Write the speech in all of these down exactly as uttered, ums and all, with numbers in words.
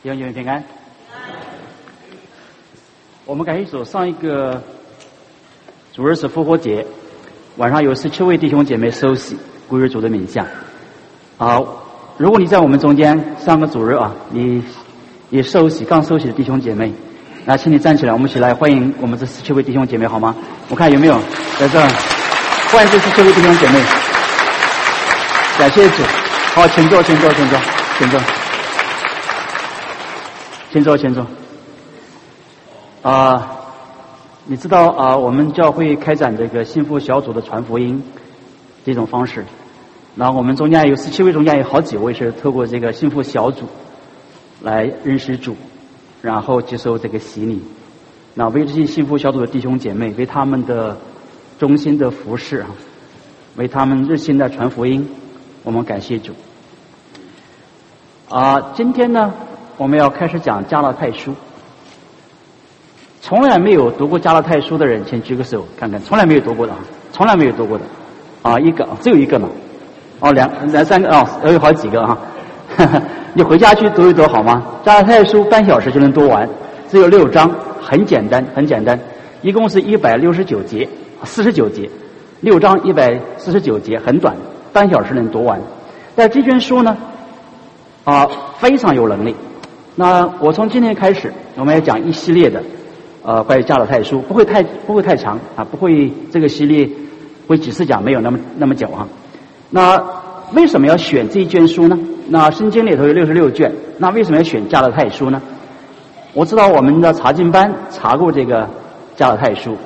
弟兄姐妹平安。我们感谢主，上一个主日是复活节，晚上有十七位弟兄姐妹受洗归入主的名下。啊，如果你在我们中间，上个主日啊，你你受洗刚受洗的弟兄姐妹，那请你站起来，我们一起来欢迎我们这十七位弟兄姐妹，好吗？我看有没有在这儿，欢迎这十七位弟兄姐妹。感谢主，好，请坐，请坐，请坐，请坐。请坐，请坐。啊、呃，你知道啊、呃，我们教会开展这个幸福小组的传福音这种方式。然后我们中间有十七位，中间有好几位是透过这个幸福小组来认识主，然后接受这个洗礼。那为这些幸福小组的弟兄姐妹，为他们的忠心的服侍啊，为他们热心的传福音，我们感谢主。啊、呃，今天呢，我们要开始讲加拉太书。从来没有读过加拉太书的人，请举个手看看。从来没有读过的啊，从来没有读过的啊，一个只有一个嘛。哦，两两三个哦，有好几个啊。你回家去读一读好吗？加拉太书半小时就能读完，只有六章，很简单，很简单，一共是一百六十九节，四十九节，六章一百四十九节，很短，半小时能读完。但这卷书呢，啊，非常有能力。那我从今天开始，我们要讲一系列的，呃，关于加拉太书，不会太不会太长啊，不会这个系列会几次讲，没有那么那么久啊。那为什么要选这一卷书呢？那圣经里头有六十六卷，那为什么要选加拉太书呢？我知道我们的查经班查过这个加拉太书，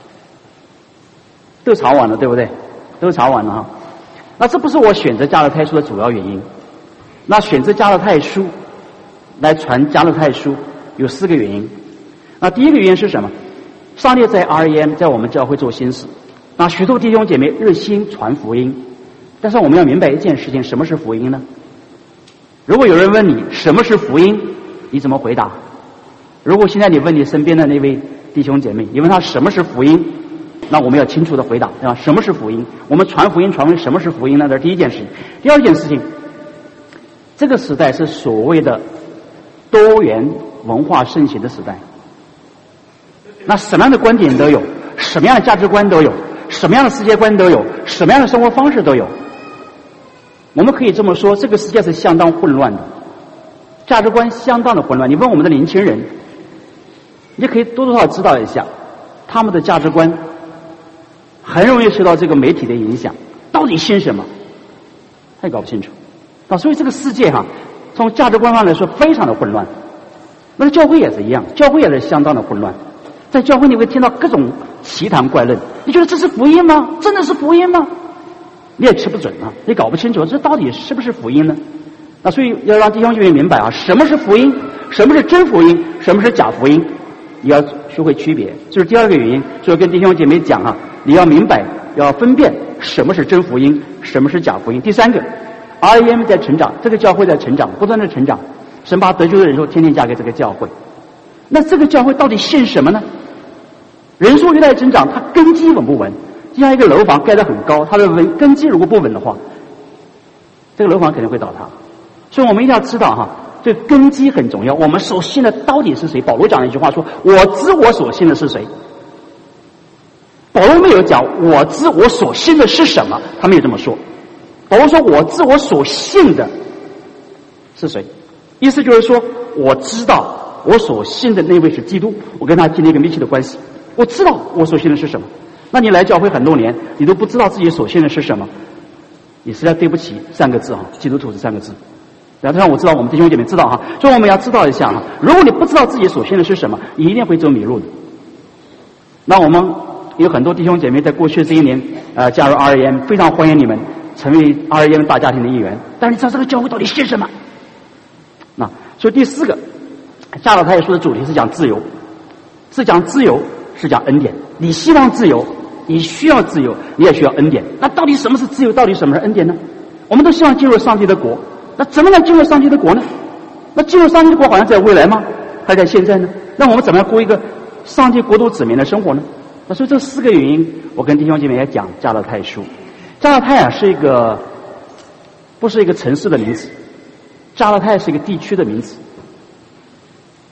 都查完了，对不对？都查完了哈。那这不是我选择加拉太书的主要原因。那选择加拉太书来传加拉太书有四个原因。那第一个原因是什么？上帝在 R E M 在我们教会做新事，那许多弟兄姐妹热心传福音。但是我们要明白一件事情，什么是福音呢？如果有人问你什么是福音，你怎么回答？如果现在你问你身边的那位弟兄姐妹，你问他什么是福音，那我们要清楚的回答，对吧？什么是福音？我们传福音传为什么是福音呢？这是第一件事情。第二件事情，这个时代是所谓的多元文化盛行的时代。那什么样的观点都有，什么样的价值观都有，什么样的世界观都有，什么样的生活方式都有。我们可以这么说，这个世界是相当混乱的，价值观相当的混乱。你问我们的年轻人，你可以多多少少知道一下，他们的价值观很容易受到这个媒体的影响，到底信什么，他也搞不清楚。啊，所以这个世界哈，从价值观上来说非常的混乱。那教会也是一样，教会也是相当的混乱。在教会你会听到各种奇谈怪论，你觉得这是福音吗？真的是福音吗？你也吃不准啊，你搞不清楚这到底是不是福音呢？那所以要让弟兄姐妹明白啊，什么是福音，什么是真福音，什么是假福音，你要学会区别。这是第二个原因，所以跟弟兄姐妹讲啊，你要明白，要分辨什么是真福音，什么是假福音。第三个 ，R E M 在成长，这个教会在成长，不断的成长，神把得救的人数天天加给这个教会。那这个教会到底信什么呢？人数越来越增长，它根基稳不稳？就像一个楼房盖得很高，它的稳根基如果不稳的话，这个楼房肯定会倒塌。所以我们一定要知道哈，这个根基很重要。我们所信的到底是谁？保罗讲了一句话说：“我知我所信的是谁。”保罗没有讲“我知我所信的是什么”，他没有这么说。保罗说：“我知我所信的是谁。”意思就是说，我知道我所信的那位是基督，我跟他建立一个密切的关系。我知道我所信的是什么。那你来教会很多年，你都不知道自己所信的是什么，你实在对不起三个字哈，基督徒这三个字。然后让我知道我们弟兄姐妹知道哈，所以我们要知道一下哈，如果你不知道自己所信的是什么，你一定会走迷路的。那我们有很多弟兄姐妹在过去这一年呃加入 R E M， 非常欢迎你们成为 R E M 大家庭的一员。但是你知道这个教会到底信什么？那所以第四个，加拉太书的主题是讲自由，是讲自由，是讲恩典。你希望自由，你需要自由，你也需要恩典。那到底什么是自由？到底什么是恩典呢？我们都希望进入上帝的国，那怎么能进入上帝的国呢？那进入上帝的国好像在未来吗？还在现在呢？那我们怎么样过一个上帝国度子民的生活呢？那所以这四个原因，我跟弟兄姐妹也讲加拉太书。加拉太啊是一个不是一个城市的名字，加拉太是一个地区的名字。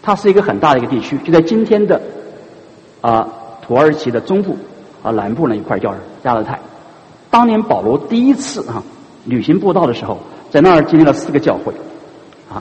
它是一个很大的一个地区，就在今天的啊土耳其的中部啊南部那一块叫加勒泰。当年保罗第一次啊旅行布道的时候，在那儿经历了四个教会啊。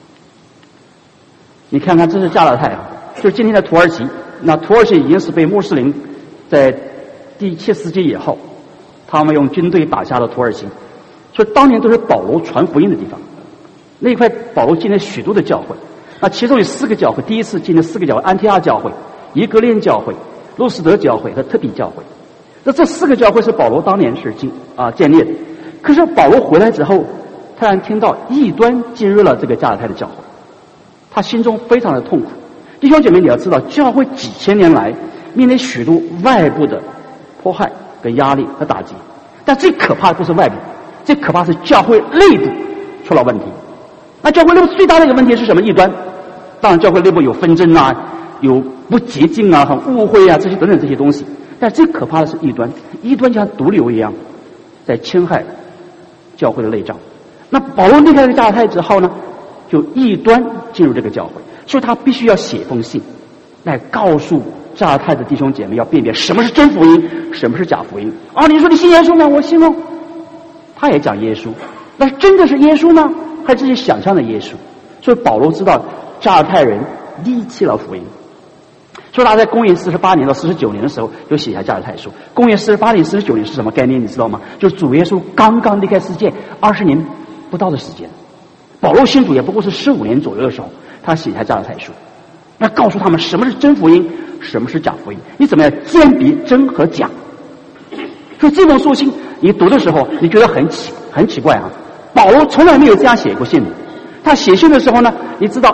你看看，这是加勒泰啊，就是今天的土耳其。那土耳其已经是被穆斯林在第七世纪以后，他们用军队打下了土耳其，所以当年都是保罗传福音的地方。那一块保罗建了许多的教会，那其中有四个教会，第一次建了四个教会：安提阿教会、耶格列教会、路斯德教会和特比教会。那这四个教会是保罗当年是建啊建立的。可是保罗回来之后，突然听到异端进入了这个加勒泰的教会，他心中非常的痛苦。弟兄姐妹，你要知道，教会几千年来面临许多外部的迫害跟压力和打击，但最可怕的不是外部，最可怕是教会内部出了问题。那教会内部最大的一个问题是什么？异端。当然教会内部有纷争啊，有不洁净啊，很误会啊，这些等等这些东西。但最可怕的是异端，异端就像毒瘤一样在侵害教会的内脏。那保罗离开这个加勒泰之后呢，就异端进入这个教会，所以他必须要写封信来告诉加勒泰的弟兄姐妹，要辨别什么是真福音，什么是假福音。啊，你说你信耶稣吗？我信哦。他也讲耶稣，那真的是耶稣吗？还是自己想象的耶稣？所以保罗知道加勒泰人离弃了福音，所以他在公元四十八年到四十九年的时候就写下加勒泰书。公元四十八年、四十九年是什么概念？你知道吗？就是主耶稣刚刚离开世界二十年不到的时间。保罗信主也不过是十五年左右的时候，他写下加勒泰书，那告诉他们什么是真福音，什么是假福音，你怎么样鉴别真和假。所以这封书信你读的时候，你觉得很奇很奇怪啊！保罗从来没有这样写过信的。他写信的时候呢，你知道，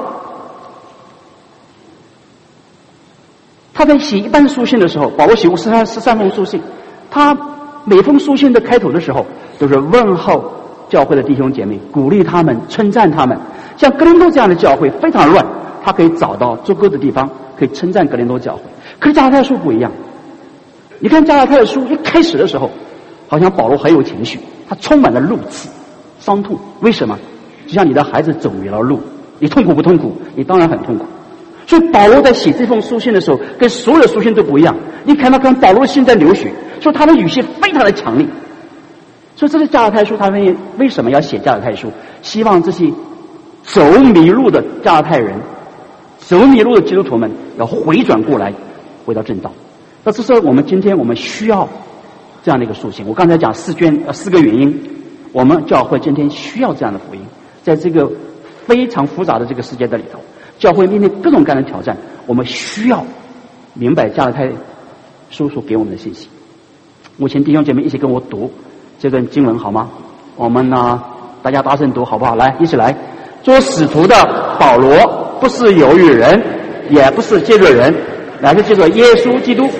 他在写一般书信的时候，保罗写过十三十三封书信，他每封书信的开头的时候都是问候教会的弟兄姐妹，鼓励他们，称赞他们。像哥林多这样的教会非常乱，他可以找到足够的地方可以称赞哥林多教会。可是加拉太书不一样，你看加拉太书一开始的时候，好像保罗很有情绪，他充满了怒气、伤痛。为什么？就像你的孩子走远了路，你痛苦不痛苦？你当然很痛苦。所以保罗在写这封书信的时候，跟所有的书信都不一样。你看到跟保罗的信在流血，所以他的语气非常的强烈。所以这是加拉太书，他们为什么要写加拉太书？希望这些走迷路的加拉太人、走迷路的基督徒们要回转过来，回到正道。那这是我们今天我们需要这样的一个书信。我刚才讲四卷呃四个原因，我们教会今天需要这样的福音。在这个非常复杂的这个世界的里头，教会面对各种各样的挑战，我们需要明白加拉太书所给我们的信息。我请弟兄姐妹一起跟我读这段经文好吗？我们呢，大家大声读好不好？来，一起来。做使徒的保罗不是犹豫人，也不是借着人，乃是借着耶稣基督。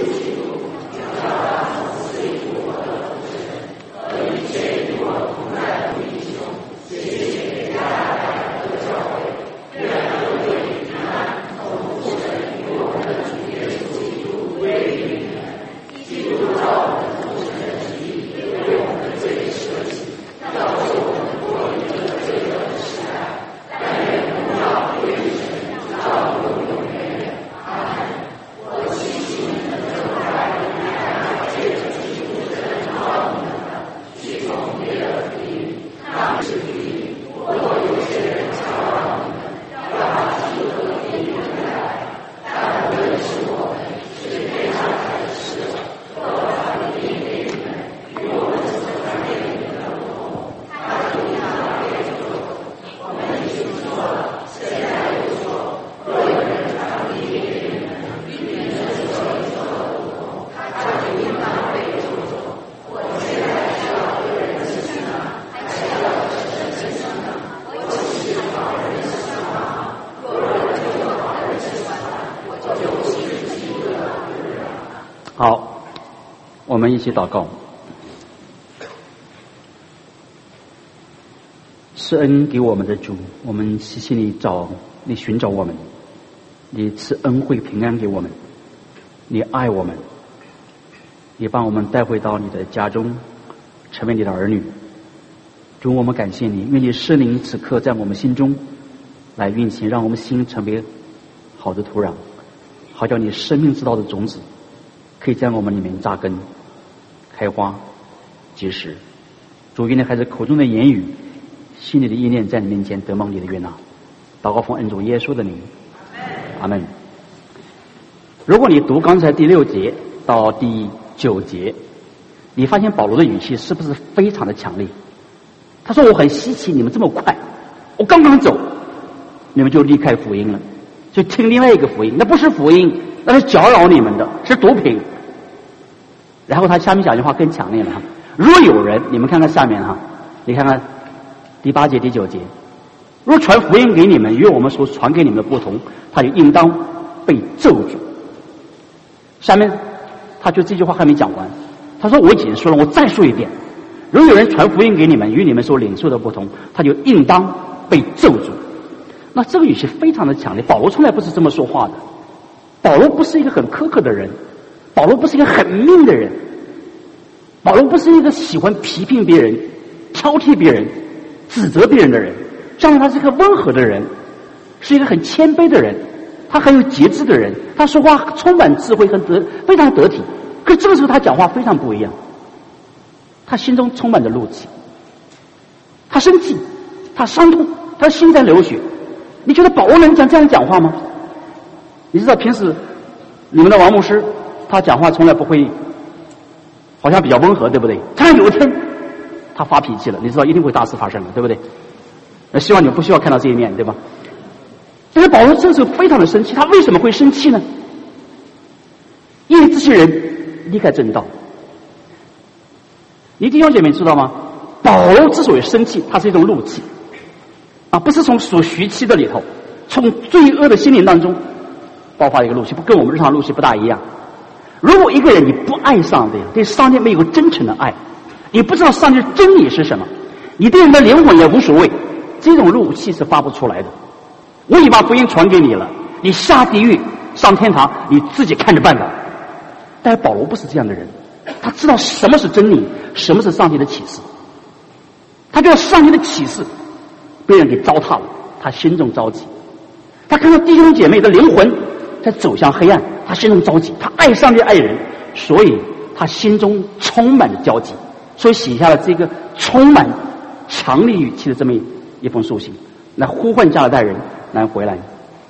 好，我们一起祷告。施恩给我们的主，我们谢谢你找你寻找我们，你赐恩惠平安给我们，你爱我们，你把我们带回到你的家中，成为你的儿女。主，我们感谢你，愿你圣灵此刻在我们心中来运行，让我们心成为好的土壤，好叫你生命之道的种子可以在我们里面扎根、开花、结实。主愿你孩子口中的言语、心里的意念在你面前得蒙你的悦纳。祷告奉恩主耶稣的名，阿门。如果你读刚才第六节到第九节，你发现保罗的语气是不是非常的强烈？他说我很稀奇你们这么快，我刚刚走你们就离开福音了，就听另外一个福音，那不是福音，那是搅扰你们的，是毒品。然后他下面讲句话更强烈了哈，若有人，你们看看下面哈，你看看第八节第九节，若传福音给你们与我们所传给你们的不同，他就应当被咒诅。下面他就这句话还没讲完，他说我已经说了，我再说一遍，如有人传福音给你们与你们所领受的不同，他就应当被咒诅。那这个语气非常的强烈，保罗从来不是这么说话的。保罗不是一个很苛刻的人，保罗不是一个很命的人，保罗不是一个喜欢批评别人、挑剔别人、指责别人的人，相反他是一个温和的人，是一个很谦卑的人，他很有节制的人，他说话充满智慧，很得非常得体。可是这个时候他讲话非常不一样，他心中充满着怒气，他生气，他伤痛，他心在流血。你觉得保罗能讲这样讲话吗？你知道平时你们的王牧师他讲话从来不会，好像比较温和，对不对？突然有一天他发脾气了，你知道一定会大事发生了，对不对？那希望你们不需要看到这一面，对吧？但是保罗这时候非常的生气，他为什么会生气呢？因为这些人离开正道。你弟兄姐妹知道吗？保罗之所以生气，他是一种怒气啊，不是从所徐气的里头，从罪恶的心灵当中爆发一个怒气，不跟我们日常怒气不大一样。如果一个人你不爱上帝，对上帝没有真诚的爱，你不知道上帝的真理是什么，你对人的灵魂也无所谓，这种怒气是发不出来的。我已把福音传给你了，你下地狱上天堂你自己看着办吧。但是保罗不是这样的人，他知道什么是真理，什么是上帝的启示，他知道上帝的启示被人给糟蹋了，他心中着急。他看到弟兄姐妹的灵魂在走向黑暗，他心中着急，他爱上帝爱人，所以他心中充满了焦急，所以写下了这个充满强烈语气的这么一封书信，来呼唤加拉太人来回来。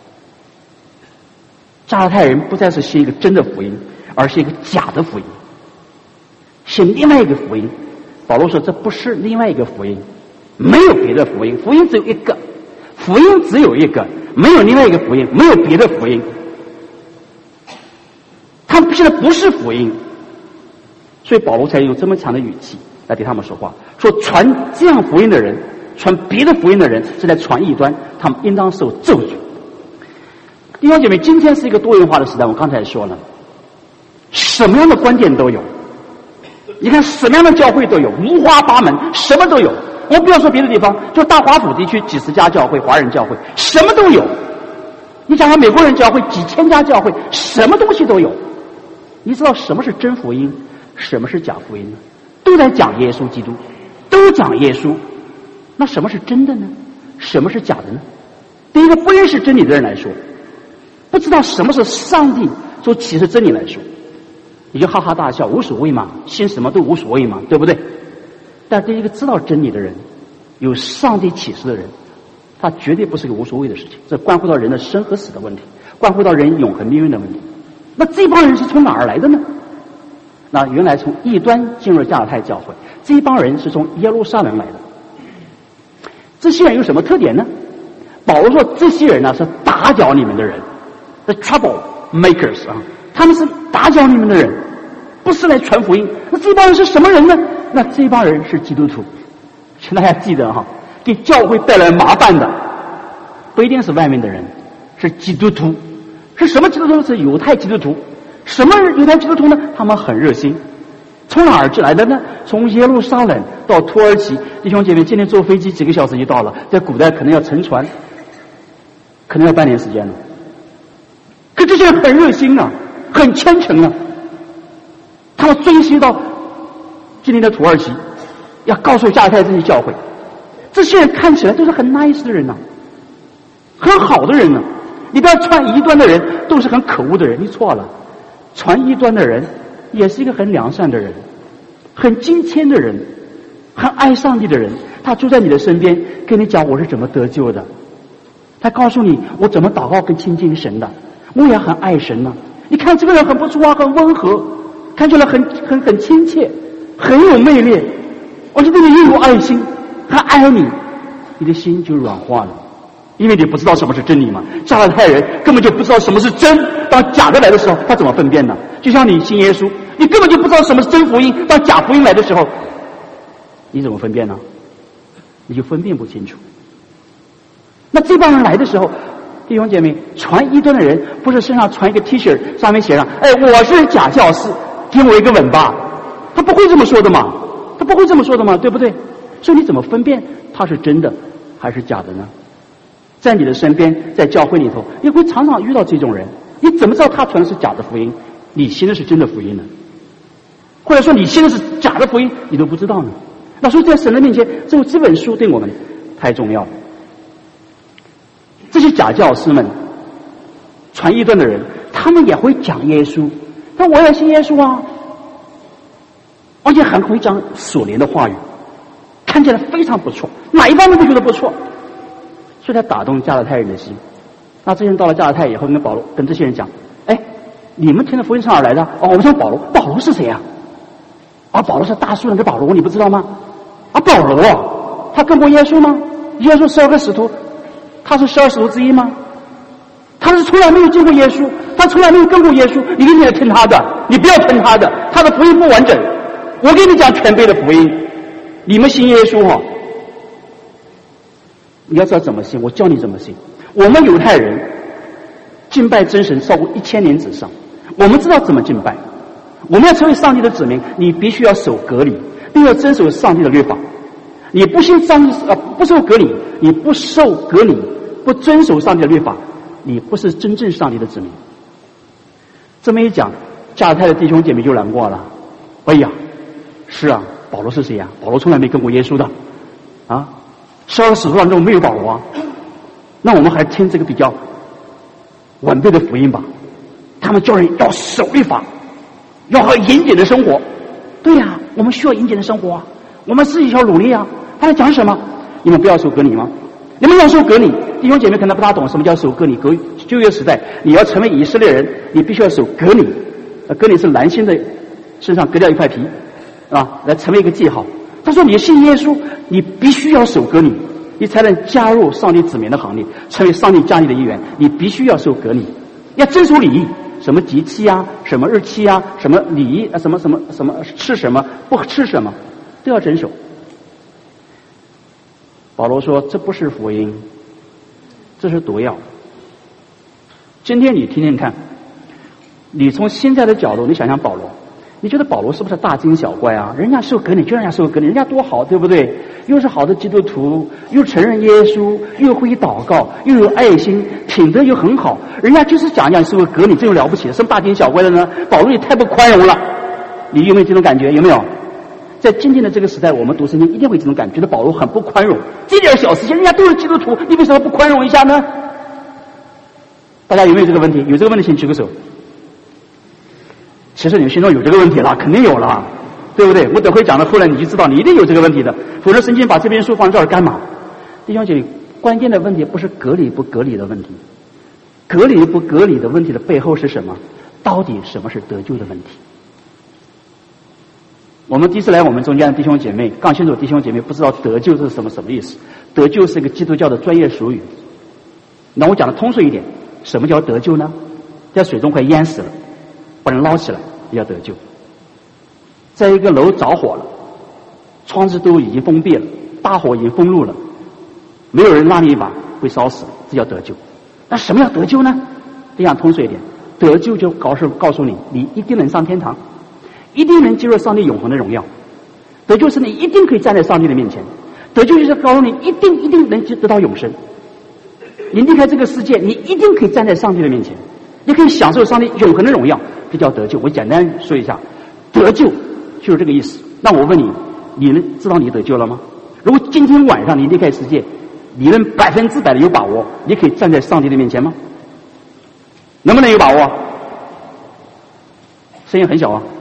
加拉太人不再是写一个真的福音，而是一个假的福音，写另外一个福音。保罗说这不是另外一个福音，没有别的福音，福音只有一个，福音只有一个，没有另外一个福音，没有别的福音。他们现在不是福音，所以保罗才用这么强的语气来对他们说话，说传这样福音的人，传别的福音的人是在传异端，他们应当受咒诅。弟兄姐妹，今天是一个多元化的时代，我刚才说了，什么样的观点都有，你看什么样的教会都有，五花八门，什么都有。我不要说别的地方，就大华府地区几十家教会，华人教会什么都有。你想想美国人教会几千家教会，什么东西都有。你知道什么是真福音，什么是假福音呢？都在讲耶稣基督，都讲耶稣。那什么是真的呢？什么是假的呢？对一个不认识真理的人来说，不知道什么是上帝所启示真理来说，你就哈哈大笑，无所谓嘛，信什么都无所谓嘛，对不对？但对一个知道真理的人，有上帝启示的人，他绝对不是个无所谓的事情，这关乎到人的生和死的问题，关乎到人永恒命运的问题。那这帮人是从哪儿来的呢？那原来从异端进入加拉太教会，这一帮人是从耶路撒冷来的。这些人有什么特点呢？保罗说这些人呢是打搅你们的人，是 trouble makers 啊，他们是打搅你们的人，不是来传福音。那这帮人是什么人呢？那这帮人是基督徒。请大家记得哈，给教会带来麻烦的不一定是外面的人，是基督徒。是什么基督徒？是犹太基督徒。什么犹太基督徒呢？他们很热心。从哪儿来的呢？从耶路撒冷到土耳其。弟兄姐妹，今天坐飞机几个小时就到了，在古代可能要乘船，可能要半年时间了。可这些人很热心啊，很虔诚啊，他们追随到今天的土耳其，要告诉加拉太这些教会。这些人看起来都是很 nice 的人呐、啊，很好的人呢、啊。 你不要传异端的人都是很可恶的人，你错了。传异端的人也是一个很良善的人，很敬虔的人，很爱上帝的人。他住在你的身边，跟你讲我是怎么得救的，他告诉你我怎么祷告跟亲近神的，我也很爱神呢、啊。你看这个人很不错啊，很温和，看起来很很很亲切，很有魅力，而且对你又有爱心，他爱你，你的心就软化了，因为你不知道什么是真理嘛。加拉太人根本就不知道什么是真，当假的来的时候，他怎么分辨呢？就像你信耶稣，你根本就不知道什么是真福音，当假福音来的时候，你怎么分辨呢？你就分辨不清楚。那这帮人来的时候，弟兄姐妹，传异端的人不是身上传一个 T 恤，上面写上哎我是假教师，给我一个吻吧，他不会这么说的嘛，他不会这么说的嘛，对不对？所以你怎么分辨他是真的还是假的呢？在你的身边，在教会里头，你会常常遇到这种人，你怎么知道他传的是假的福音，你信的是真的福音呢？或者说你信的是假的福音，你都不知道呢？那所以在神的面前，只有这本书对我们太重要了。这些假教师们，传异端的人，他们也会讲耶稣，但我也信耶稣啊，而且很会讲属灵的话语，看起来非常不错，哪一方面都觉得不错，所以他打动加拉太人的心。那这些人到了加拉太以后，跟保罗跟这些人讲：哎，你们听的福音是哪儿来的？哦，我们说保罗。保罗是谁啊？啊，保罗是大树人的保罗，你不知道吗？啊，保罗啊，他跟过耶稣吗？耶稣十二个使徒，他是十二使徒之一吗？他是从来没有见过耶稣，他从来没有跟过耶稣，你一定要听他的，你不要听他的，他的福音不完整。我给你讲全备的福音，你们信耶稣哈、哦，你要知道怎么信，我教你怎么信。我们犹太人敬拜真神超过一千年之上，我们知道怎么敬拜。我们要成为上帝的子民，你必须要守割礼，并要遵守上帝的律法。你不信上帝呃不受割礼，你不受割礼，不遵守上帝的律法，你不是真正上帝的子民。这么一讲，加拉太的弟兄姐妹就难过了。哎呀，是啊，保罗是谁呀、啊？保罗从来没跟过耶稣的啊，十二使徒当中没有保罗啊。那我们还是听这个比较完备的福音吧。他们叫人要守律法，要很严谨的生活。对呀、啊，我们需要严谨的生活啊，我们自己要努力啊。他在讲什么？你们不要守割礼吗？你们要守割礼，弟兄姐妹可能不大懂什么叫守割礼。旧旧约时代，你要成为以色列人，你必须要守割礼。割礼是男性的身上割掉一块皮啊，来成为一个记号。他说你信耶稣，你必须要守割礼，你才能加入上帝子民的行列，成为上帝家里的一员。你必须要守割礼，要遵守礼仪，什么节期啊，什么日期啊，什么礼仪啊，什么什么什么吃什么不吃什么，都要遵守。保罗说这不是福音，这是毒药。今天你听听看，你从现在的角度，你想想保罗，你觉得保罗是不是大惊小怪啊？人家受割礼就人家受割礼，人家多好，对不对？又是好的基督徒，又承认耶稣，又会祷告，又有爱心，品德又很好，人家就是讲讲受个割礼，这有了不起的，什么大惊小怪的呢？保罗也太不宽容了。你有没有这种感觉？有没有？在今天的这个时代，我们读圣经一定会这种感觉，觉得保罗很不宽容，这点小事情人家都是基督徒，你为什么不宽容一下呢？大家有没有这个问题？有这个问题请举个手。其实你们心中有这个问题了，肯定有了，对不对？我等会讲到后来你就知道你一定有这个问题的，否则圣经把这篇书放这儿干嘛？弟兄姐妹，关键的问题不是隔离不隔离的问题，隔离不隔离的问题的背后是什么？到底什么是得救的问题？我们第一次来我们中间的弟兄姐妹，刚信主弟兄姐妹不知道得救是什么什么意思。得救是一个基督教的专业术语。那我讲的通俗一点，什么叫得救呢？在水中快淹死了，把人捞起来也叫得救。在一个楼着火了，窗子都已经封闭了，大火已经封路了，没有人拉你一把会烧死，这叫得救。那什么叫得救呢？这样通俗一点，得救就告诉告诉你，你一定能上天堂，一定能进入上帝永恒的荣耀。得救是你一定可以站在上帝的面前，得救就是告诉你一定一定能得到永生。你离开这个世界，你一定可以站在上帝的面前，你可以享受上帝永恒的荣耀，这叫得救。我简单说一下，得救就是这个意思。那我问你，你能知道你得救了吗？如果今天晚上你离开世界，你能百分之百的有把握你可以站在上帝的面前吗？ 能不能有把握？声音很小啊。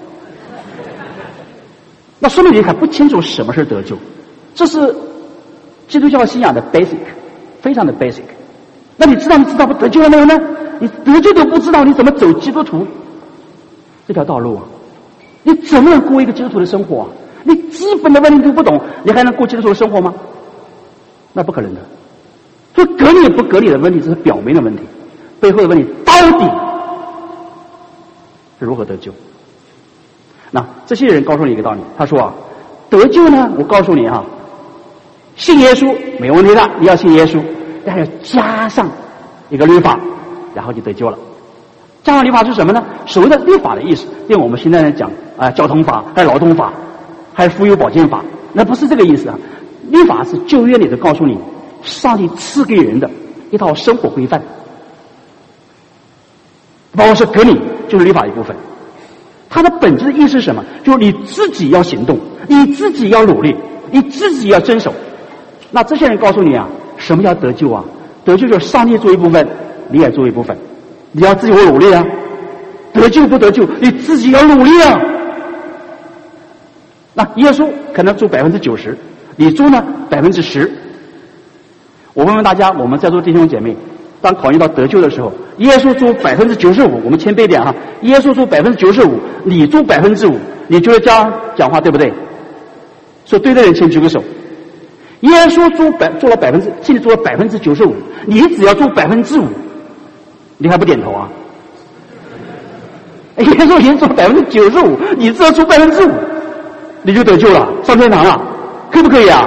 那说明你还不清楚什么是得救，这是基督教信仰的 basic， 非常的 basic。那你知道你知道不得救了没有呢？你得救都不知道，你怎么走基督徒这条道路啊？你怎么能过一个基督徒的生活啊？你基本的问题都不懂，你还能过基督徒的生活吗？那不可能的。所以隔离不隔离的问题只是表面的问题，背后的问题到底是如何得救？那这些人告诉你一个道理，他说啊，得救呢，我告诉你啊，信耶稣没问题的，你要信耶稣，但要加上一个律法，然后就得救了。加上律法是什么呢？所谓的律法的意思，用我们现在来讲啊、呃，交通法，还有劳动法，还有妇幼保健法，那不是这个意思啊。律法是旧约里头告诉你，上帝赐给人的一套生活规范，包括是革命，就是律法一部分。它的本质的意思是什么？就是你自己要行动，你自己要努力，你自己要遵守。那这些人告诉你啊，什么叫得救啊？得救就是上帝做一部分，你也做一部分，你要自己努力啊。得救不得救，你自己要努力啊。那耶稣可能做百分之九十，你做呢百分之十。我问问大家，我们在座弟兄姐妹，当考虑到得救的时候，耶稣做百分之九十五，我们谦卑点哈，耶稣做百分之九十五，你做百分之五，你觉得这样讲话对不对？说对的人请举个手。耶稣做百做了百分之，现在做了百分之九十五，你只要做百分之五，你还不点头啊？耶稣已经做百分之九十五，你只要做百分之五，你就得救了，上天堂了，可不可以啊？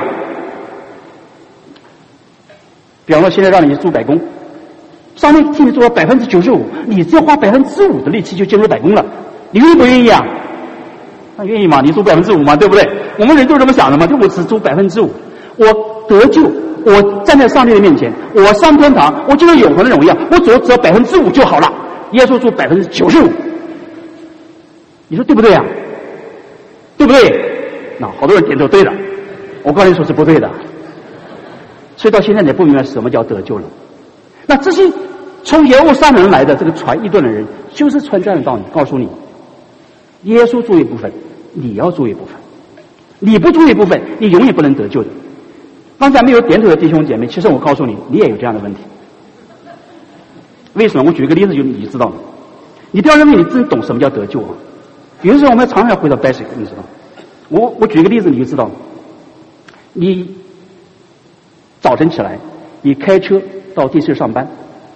比方说，现在让你住白宫，上面替你做了百分之九十五，你只要花百分之五的力气就进入白宫了，你愿不愿意啊？那愿意嘛？你做百分之五嘛，对不对？我们人都是这么想的嘛，就我只做百分之五，我得救，我站在上帝的面前，我上天堂，我进入永恒的荣耀，我只要只要百分之五就好了。耶稣做百分之九十五，你说对不对啊？对不对？那好多人点头对了，我告诉你说是不对的。所以到现在你不明白什么叫得救了。那这些从耶路撒冷来的这个传异端的人，就是传这样的道理，告诉你，耶稣做一部分，你要做一部分，你不做一部分，你永远不能得救的。刚才没有点头的弟兄姐妹，其实我告诉你，你也有这样的问题。为什么？我举一个例子就你就知道了。你不要认为你真懂什么叫得救啊。有的时候我们常常回到 basic， 你知道。我我举一个例子你就知道了。你早晨起来，你开车到地市上班，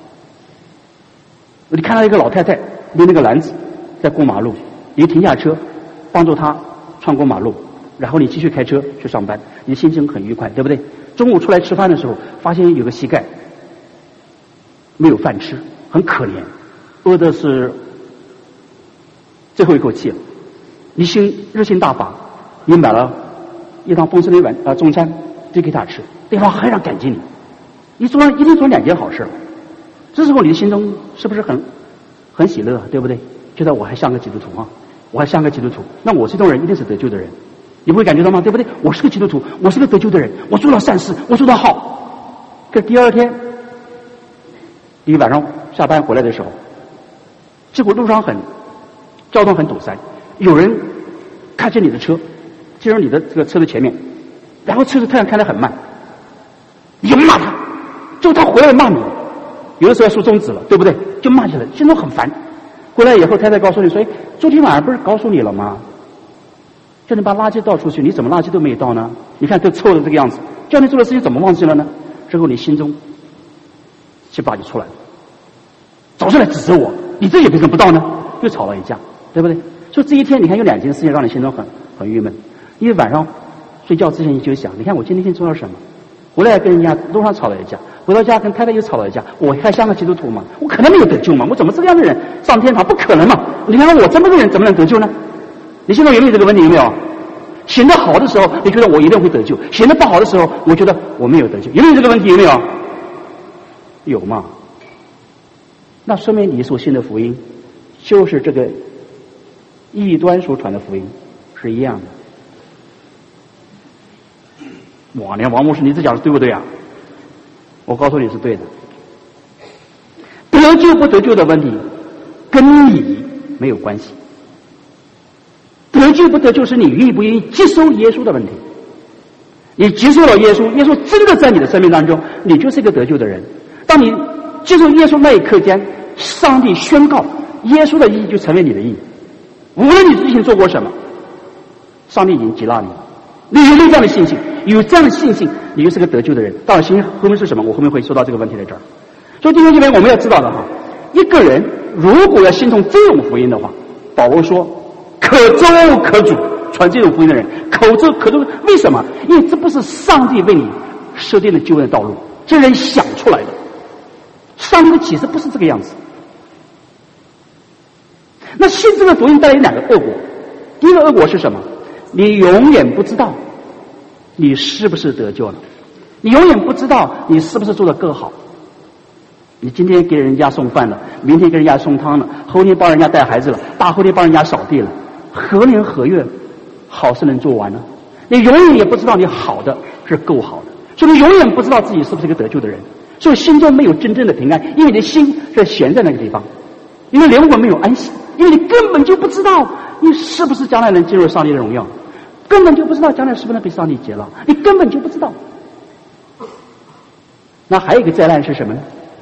你看到一个老太太拎那个篮子在过马路，你停下车帮助她穿过马路，然后你继续开车去上班，你心情很愉快，对不对？中午出来吃饭的时候，发现有个膝盖没有饭吃，很可怜，饿的是最后一口气了。你心热心大发，你买了一趟丰盛的晚啊中餐递给他吃，对方很让感激你，你做了一定做两件好事。这时候你的心中是不是很很喜乐，对不对？觉得我还像个基督徒啊，我还像个基督徒，那我这种人一定是得救的人，你不会感觉到吗？对不对？我是个基督徒，我是个得救的人，我做了善事，我做得好。可第二天你晚上下班回来的时候，结果路上很交通很堵塞，有人开着你的车进入你的这个车的前面，然后车子突然开得很慢，你就骂他，就他回来骂你，有的时候要竖中指了，对不对？就骂起来，心中很烦。回来以后太太告诉你说，昨天晚上不是告诉你了吗？叫你把垃圾倒出去，你怎么垃圾都没有倒呢？你看都臭的这个样子，叫你做的事情怎么忘记了呢？之后你心中气把就出来了，找出来指责我，你这也为什么不到呢？又吵了一架，对不对？所以这一天你看有两件事情让你心中很很郁闷。因为晚上睡觉之前你就想，你看我今天做了什么？回来跟人家路上吵了一架，回到家跟太太又吵了一架，我还像个基督徒吗？我可能没有得救吗？我怎么这个样的人上天堂？不可能嘛！你看我这么个人怎么能得救呢？你现在有没有这个问题？有没有？行得好的时候你觉得我一定会得救，行得不好的时候我觉得我没有得救，有没有这个问题？有没有？有嘛？那说明你所信的福音就是这个异端所传的福音是一样的。哇，连王牧师，你这讲的对不对啊？我告诉你是对的。得得救不得救的问题跟你没有关系，得救不得救是你愿不愿意接受耶稣的问题。你接受了耶稣，耶稣真的在你的生命当中，你就是一个得救的人。当你接受耶稣那一刻间，上帝宣告耶稣的义就成为你的义，无论你之前做过什么，上帝已经接纳你。你有没有这样的信心？有这样的信心，你就是个得救的人。当然信心后面是什么，我后面会说到这个问题在这儿。所以弟兄姐妹，我们要知道的哈，一个人如果要信从这种福音的话，保罗说可周可主，传这种福音的人口周可周。为什么？因为这不是上帝为你设定的救恩的道路，这人想出来的。上帝的启示不是这个样子。那信这个福音带来两个恶果。第一个恶果是什么？你永远不知道你是不是得救了，你永远不知道你是不是做得更好。你今天给人家送饭了，明天给人家送汤了，后天帮人家带孩子了，大后天帮人家扫地了，何年何月好事能做完呢？你永远也不知道你好的是够好的，所以你永远不知道自己是不是一个得救的人，所以心中没有真正的平安，因为你的心是悬在那个地方，因为灵魂没有安息，因为你根本就不知道你是不是将来能进入上帝的荣耀，根本就不知道将来是不是能被上帝接纳，你根本就不知道。那还有一个灾难是什么呢？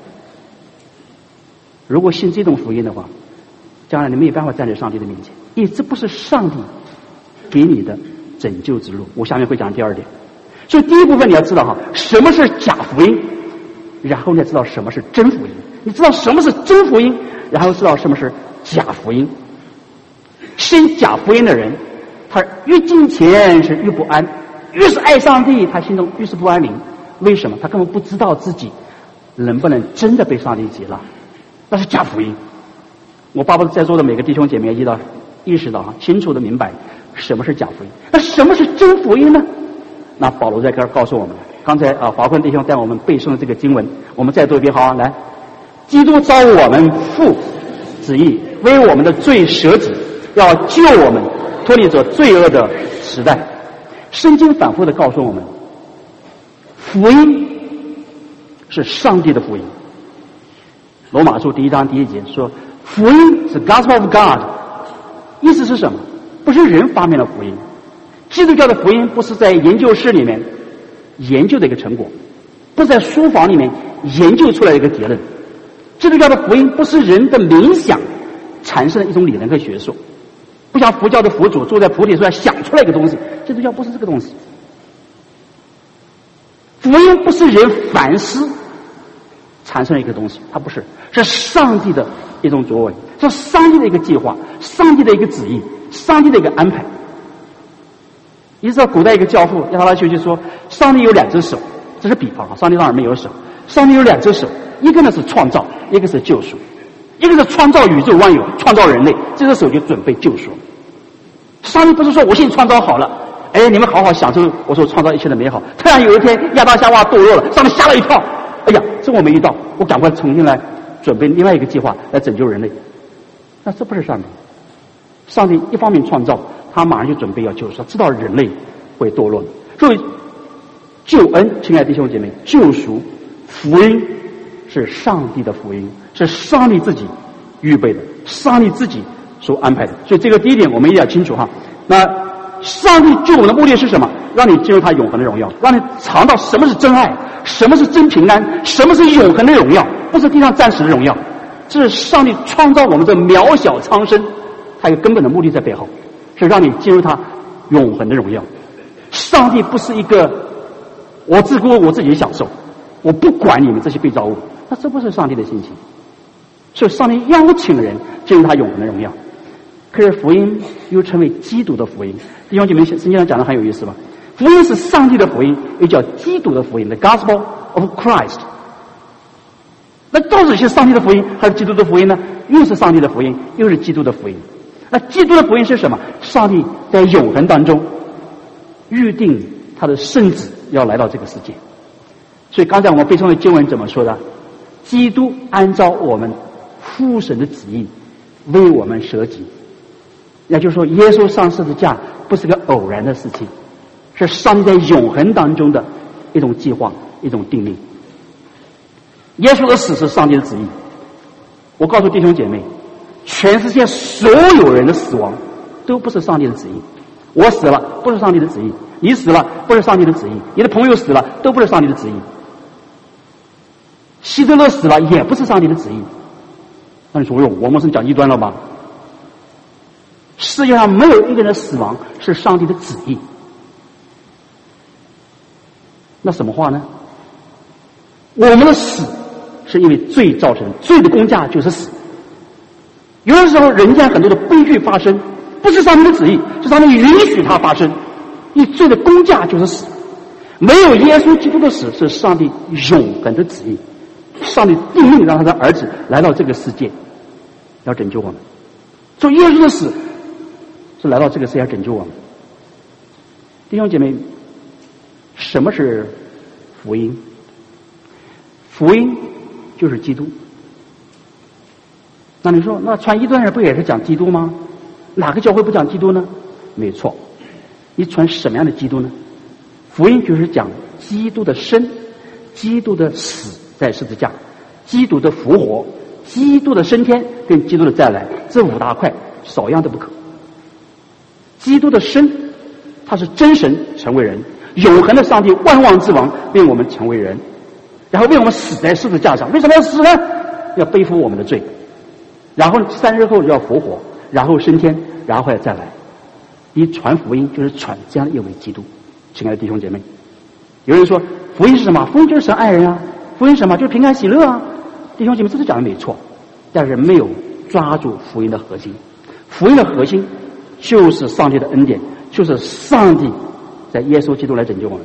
如果信这种福音的话，将来你没有办法站在上帝的面前，因为这不是上帝给你的拯救之路。我下面会讲第二点。所以第一部分你要知道哈，什么是假福音，然后你要知道什么是真福音。你知道什么是真福音，然后知道什么是假福音。信假福音的人，他越金钱是越不安，越是爱上帝，他心中越是不安宁。为什么？他根本不知道自己能不能真的被上帝接纳，那是假福音。我巴不得在座的每个弟兄姐妹意到意识到哈，清楚的明白什么是假福音。那什么是真福音呢？那保罗在这儿告诉我们，刚才啊华坤弟兄带我们背诵的这个经文，我们再读一遍，好啊，来，基督照我们父旨意，为我们的罪舍己，要救我们脱离这罪恶的时代。圣经反复的告诉我们，福音是上帝的福音。罗马书第一章第一节说，福音是 Gospel of God， 意思是什么？不是人发明了福音。基督教的福音不是在研究室里面研究的一个成果，不是在书房里面研究出来的一个结论。基督教的福音不是人的冥想产生的一种理论和学说，不像佛教的佛祖坐在菩提树下想出来一个东西，基督教不是这个东西。福音不是人反思产生了一个东西，它不是，是上帝的一种作为，是上帝的一个计划，上帝的一个旨意，上帝的一个安排。你知道古代一个教父亚当拉修就说，上帝有两只手，这是比方啊，上帝当然没有手，上帝有两只手，一个呢是创造，一个是救赎，一个是创造宇宙万有，创造人类，这只手就准备救赎。上帝不是说我先创造好了，哎，你们好好享受我所创造一切的美好，突然有一天亚当夏娃堕落了，上帝吓了一跳，哎呀，这我没遇到，我赶快重新来准备另外一个计划来拯救人类。那这不是上帝。上帝一方面创造，他马上就准备要救赎，知道人类会堕落。所以救恩，亲爱的弟兄姐妹，救赎福音是上帝的福音，是上帝自己预备的，上帝自己所安排的。所以这个第一点我们一定要清楚哈。那上帝救我们的目的是什么？让你进入他永恒的荣耀，让你尝到什么是真爱，什么是真平安，什么是永恒的荣耀，不是地上暂时的荣耀。这是上帝创造我们的渺小苍生，他有根本的目的在背后，是让你进入他永恒的荣耀。上帝不是一个我自顾我自己享受，我不管你们这些被造物，那这不是上帝的心情。所以上帝邀请人进入他永恒的荣耀。可是福音又称为基督的福音，弟兄姐妹，圣经上讲的很有意思吧？福音是上帝的福音，又叫基督的福音 ，the gospel of Christ。那到底是上帝的福音还是基督的福音呢？又是上帝的福音，又是基督的福音。那基督的福音是什么？上帝在永恒当中预定他的圣子要来到这个世界。所以刚才我们背诵的经文怎么说的？基督按照我们父神的旨意为我们舍己。也就是说，耶稣上十字架不是个偶然的事情，是上帝在永恒当中的一种计划，一种定力。耶稣的死是上帝的旨意， 我告诉弟兄姐妹，全世界所有人的死亡都不是上帝的旨意。我死了不是上帝的旨意，你死了不是上帝的旨意，你的朋友死了都不是上帝的旨意，希特勒死了也不是上帝的旨意。那你说哟，我们是讲异端了吧？世界上没有一个人的死亡是上帝的旨意。那什么话呢？我们的死是因为罪造成，罪的工价就是死。有的时候人间很多的悲剧发生，不是上帝的旨意，是上帝允许它发生。因为罪的工价就是死，没有耶稣基督的死是上帝永恒的旨意。上帝定命让他的儿子来到这个世界，要拯救我们。所以耶稣的死是来到这个世界要拯救我们。弟兄姐妹，什么是福音？福音就是基督。那你说，那传异端人不也是讲基督吗？哪个教会不讲基督呢？没错。你传什么样的基督呢？福音就是讲基督的生，基督的死在十字架，基督的复活，基督的升天跟基督的再来，这五大块少样都不可。基督的生，他是真神成为人，永恒的上帝万王之王为我们成为人，然后为我们死在十字架上。为什么要死呢？要背负我们的罪，然后三日后要复活，然后升天，然后还要再来。你传福音就是传这样的一位基督。亲爱的弟兄姐妹，有人说福音是什么？福音就是神爱人啊，福音是什么？就是平安喜乐啊。弟兄姐妹，这是讲的没错，但是没有抓住福音的核心。福音的核心就是上帝的恩典，就是上帝在耶稣基督来拯救我们。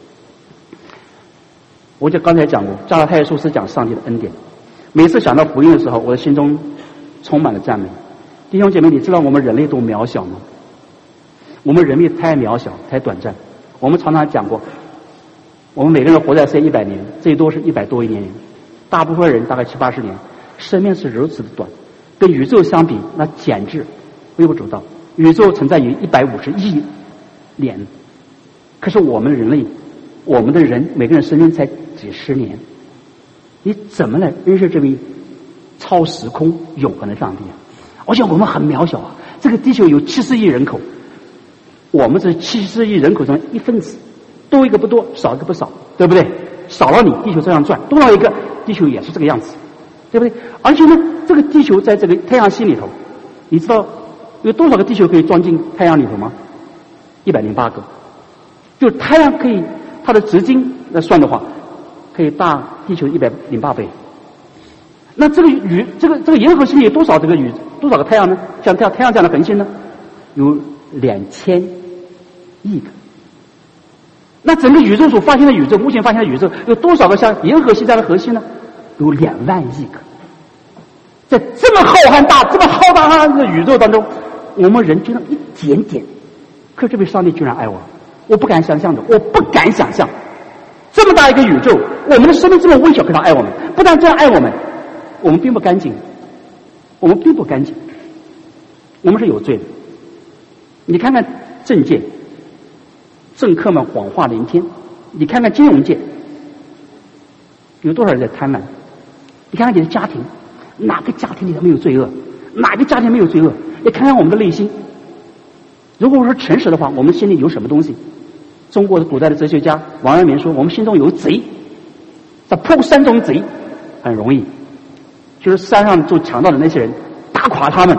我就刚才讲过，加拉太书是讲上帝的恩典。每次想到福音的时候，我的心中充满了赞美。弟兄姐妹，你知道我们人类多渺小吗？我们人类太渺小，太短暂。我们常常讲过，我们每个人活在世界一百年，最多是一百多亿年，大部分人大概七八十年，生命是如此的短，跟宇宙相比，那简直微不足道。宇宙存在于一百五十亿年，可是我们人类，我们的人每个人生命才几十年，你怎么来认识这位超时空永恒的上帝啊？而且我们很渺小啊，这个地球有七十亿人口，我们是七十亿人口中一分子，多一个不多，少一个不少，对不对？少了你，地球这样转；多了一个，地球也是这个样子，对不对？而且呢，这个地球在这个太阳系里头，你知道有多少个地球可以装进太阳里头吗？一百零八个。就太阳可以，它的直径来算的话，可以大地球一百零八倍。那这个宇，这个这个银河系里有多少这个宇，多少个太阳呢？像太阳太阳这样的恒星呢，有两千亿个。那整个宇宙所发现的宇宙，目前发现的宇宙有多少个像银河系这样的核心呢？有两万亿个。在这么浩瀚大、这么浩大瀚的宇宙当中，我们人就那么一点点，可这位上帝居然爱我，我不敢想象的，我不敢想象，这么大一个宇宙，我们的生命这么微小，可他爱我们，不但这样爱我们，我们并不干净，我们并不干净，我们是有罪的。你看看政界，政客们谎话连天；你看看金融界，有多少人在贪婪？你看看你的家庭，哪个家庭里头没有罪恶？哪个家庭没有罪恶？你看看我们的内心。如果说诚实的话，我们心里有什么东西？中国的古代的哲学家王阳明说，我们心中有贼，在破三种贼很容易，就是山上做强盗的那些人，打垮他们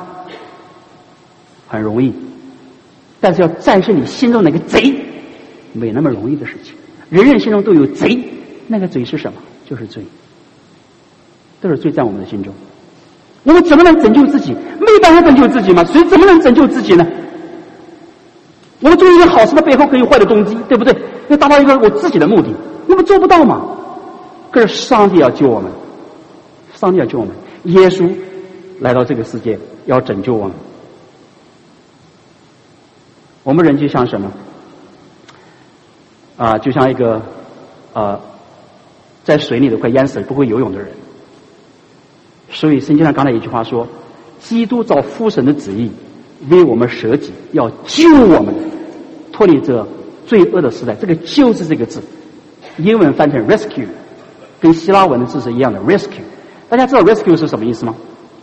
很容易，但是要战胜你心中那个贼，没那么容易的事情。人人心中都有贼，那个贼是什么？就是罪，都是罪在我们的心中。我们怎么能拯救自己？没办法拯救自己吗？谁怎么能拯救自己呢？我们做一件好事的背后可以有坏的动机，对不对？要达到一个我自己的目的，那么做不到嘛？可是上帝要救我们，上帝要救我们，耶稣来到这个世界要拯救我们。我们人就像什么啊？就像一个啊，在水里头快淹死了不会游泳的人。所以圣经上刚才一句话说，基督照父神的旨意为我们舍己，要救我们脱离这罪恶的时代。这个救字这个字英文翻成 rescue， 跟希腊文的字是一样的 rescue， 大家知道 rescue 是什么意思吗？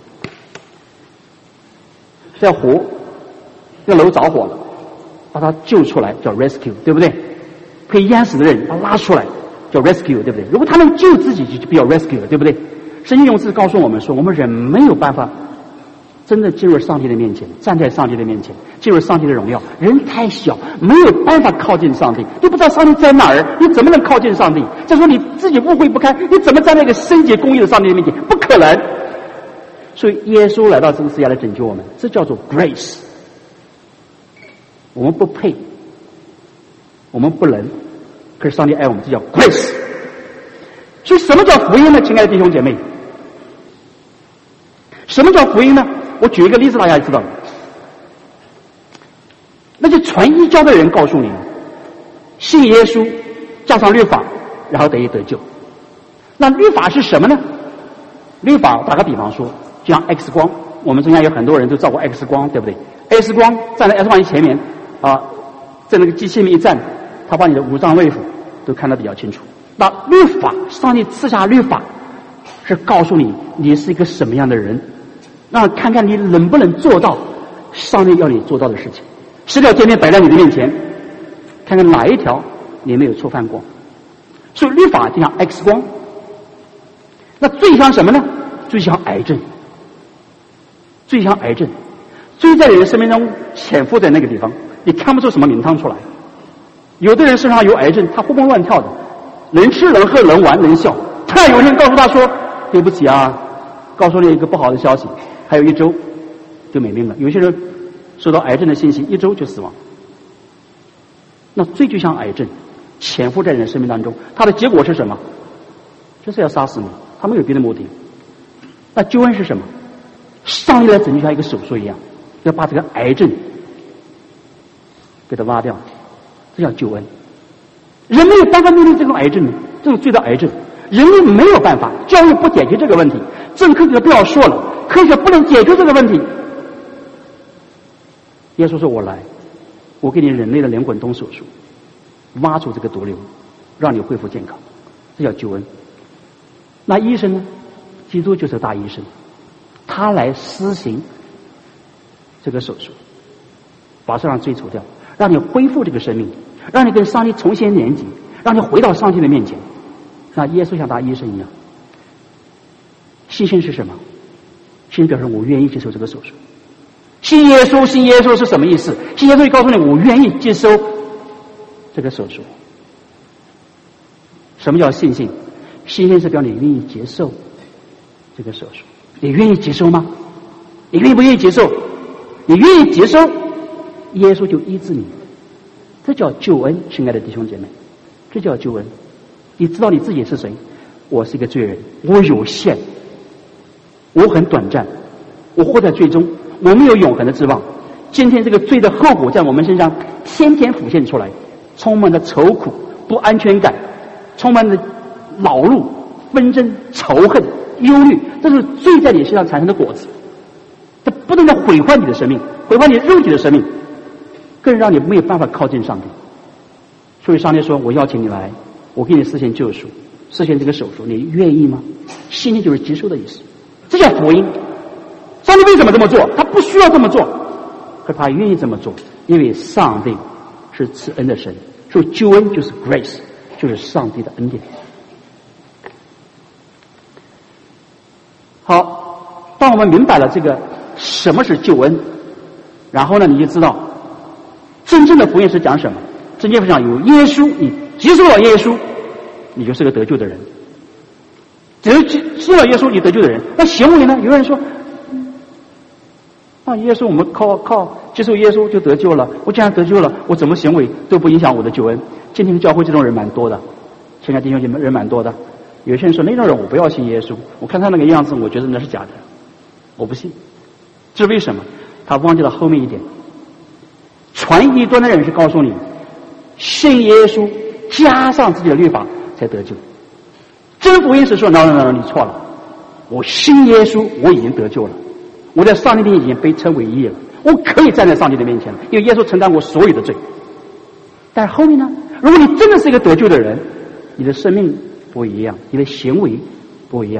这要活，这个楼着火了，把它救出来叫 rescue， 对不对？可以淹死的人把他拉出来叫 rescue， 对不对？如果他能救自己就比较 rescue， 对不对？圣经用字告诉我们说，我们人没有办法真的进入上帝的面前，站在上帝的面前，进入上帝的荣耀。人太小，没有办法靠近上帝，你不知道上帝在哪儿，你怎么能靠近上帝？再说你自己污秽不堪，你怎么站在一个圣洁公义的上帝的面前？不可能。所以耶稣来到这个世界来拯救我们，这叫做 grace。我们不配，我们不能，可是上帝爱我们，这叫 grace。所以什么叫福音呢？亲爱的弟兄姐妹，什么叫福音呢？我举一个例子，大家就知道了。那就传异教的人告诉你，信耶稣加上律法，然后得以得救。那律法是什么呢？律法打个比方说，就像 X 光，我们中间有很多人都照过 X 光，对不对 ？X 光站在 X 光仪前面啊，在那个机器里面一站，他把你的五脏六腑都看得比较清楚。那律法，上帝赐下律法，是告诉你你是一个什么样的人，让看看你能不能做到上帝要你做到的事情。十条诫命摆在你的面前，看看哪一条你没有触犯过。所以律法就像 X 光。那最像什么呢？最像癌症，最像癌症，最在你的生命中潜伏在那个地方，你看不出什么名堂出来。有的人身上有癌症，他活蹦乱跳的，能吃能喝能玩能笑。突然有一天告诉他说：“对不起啊，告诉你一个不好的消息，还有一周就没命了。”有些人收到癌症的信息，一周就死亡。那罪就像癌症，潜伏在人的生命当中，它的结果是什么？就是要杀死你，他没有别的目的。那救恩是什么？上帝来拯救像一个手术一样，要把这个癌症给它挖掉，这叫救恩。人没有办法面对这种癌症，这种罪的癌症，人类没有办法，教育不解决这个问题，正科学不要说了，科学不能解决这个问题。耶稣说：“我来，我给你人类的灵魂动手术，挖出这个毒瘤，让你恢复健康，这叫救恩。”那医生呢？基督就是大医生，他来施行这个手术，把身上罪除掉，让你恢复这个生命，让你跟上帝重新连接，让你回到上帝的面前。那耶稣像大医生一样。信心是什么？信心表示我愿意接受这个手术。信耶稣，信耶稣是什么意思？信耶稣就告诉你，我愿意接受这个手术。什么叫信心？信心是表示你愿意接受这个手术。你愿意接受吗？你愿不愿意接受？你愿意接受，耶稣就医治你。这叫救恩，亲爱的弟兄姐妹，这叫救恩。你知道你自己是谁？我是一个罪人，我有限，我很短暂，我活在罪中，我没有永恒的指望。今天这个罪的后果在我们身上天天浮现出来，充满了愁苦、不安全感，充满了恼怒、纷争、仇恨、忧虑，这是罪在你身上产生的果子。它不断的毁坏你的生命，毁坏你肉体的生命，更让你没有办法靠近上帝。所以上帝说：“我邀请你来，我给你实现救赎，实现这个手术，你愿意吗？”信心就是接受的意思，这叫福音。上帝为什么这么做？他不需要这么做，可他愿意这么做，因为上帝是赐恩的神，所以救恩就是 grace， 就是上帝的恩典。好，当我们明白了这个什么是救恩，然后呢，你就知道真正的福音是讲什么。真正上有耶稣，你接受了耶稣，你就是个得救的人。只有接受了耶稣，你得救的人。那行为呢？有人说，那耶稣我们靠靠接受耶稣就得救了。我既然得救了，我怎么行为都不影响我的救恩。今天的教会这种人蛮多的，现在弟兄姐妹人蛮多的。有些人说那种人我不要信耶稣，我看他那个样子，我觉得那是假的，我不信。这是为什么？他忘记了后面一点。传异端的人是告诉你，信耶稣加上自己的律法才得救。真福音是说 no no no 你错了，我信耶稣，我已经得救了，我在上帝面前已经被称为义了，我可以站在上帝的面前了，因为耶稣承担我所有的罪。但是后面呢，如果你真的是一个得救的人，你的生命不一样，你的行为不一样。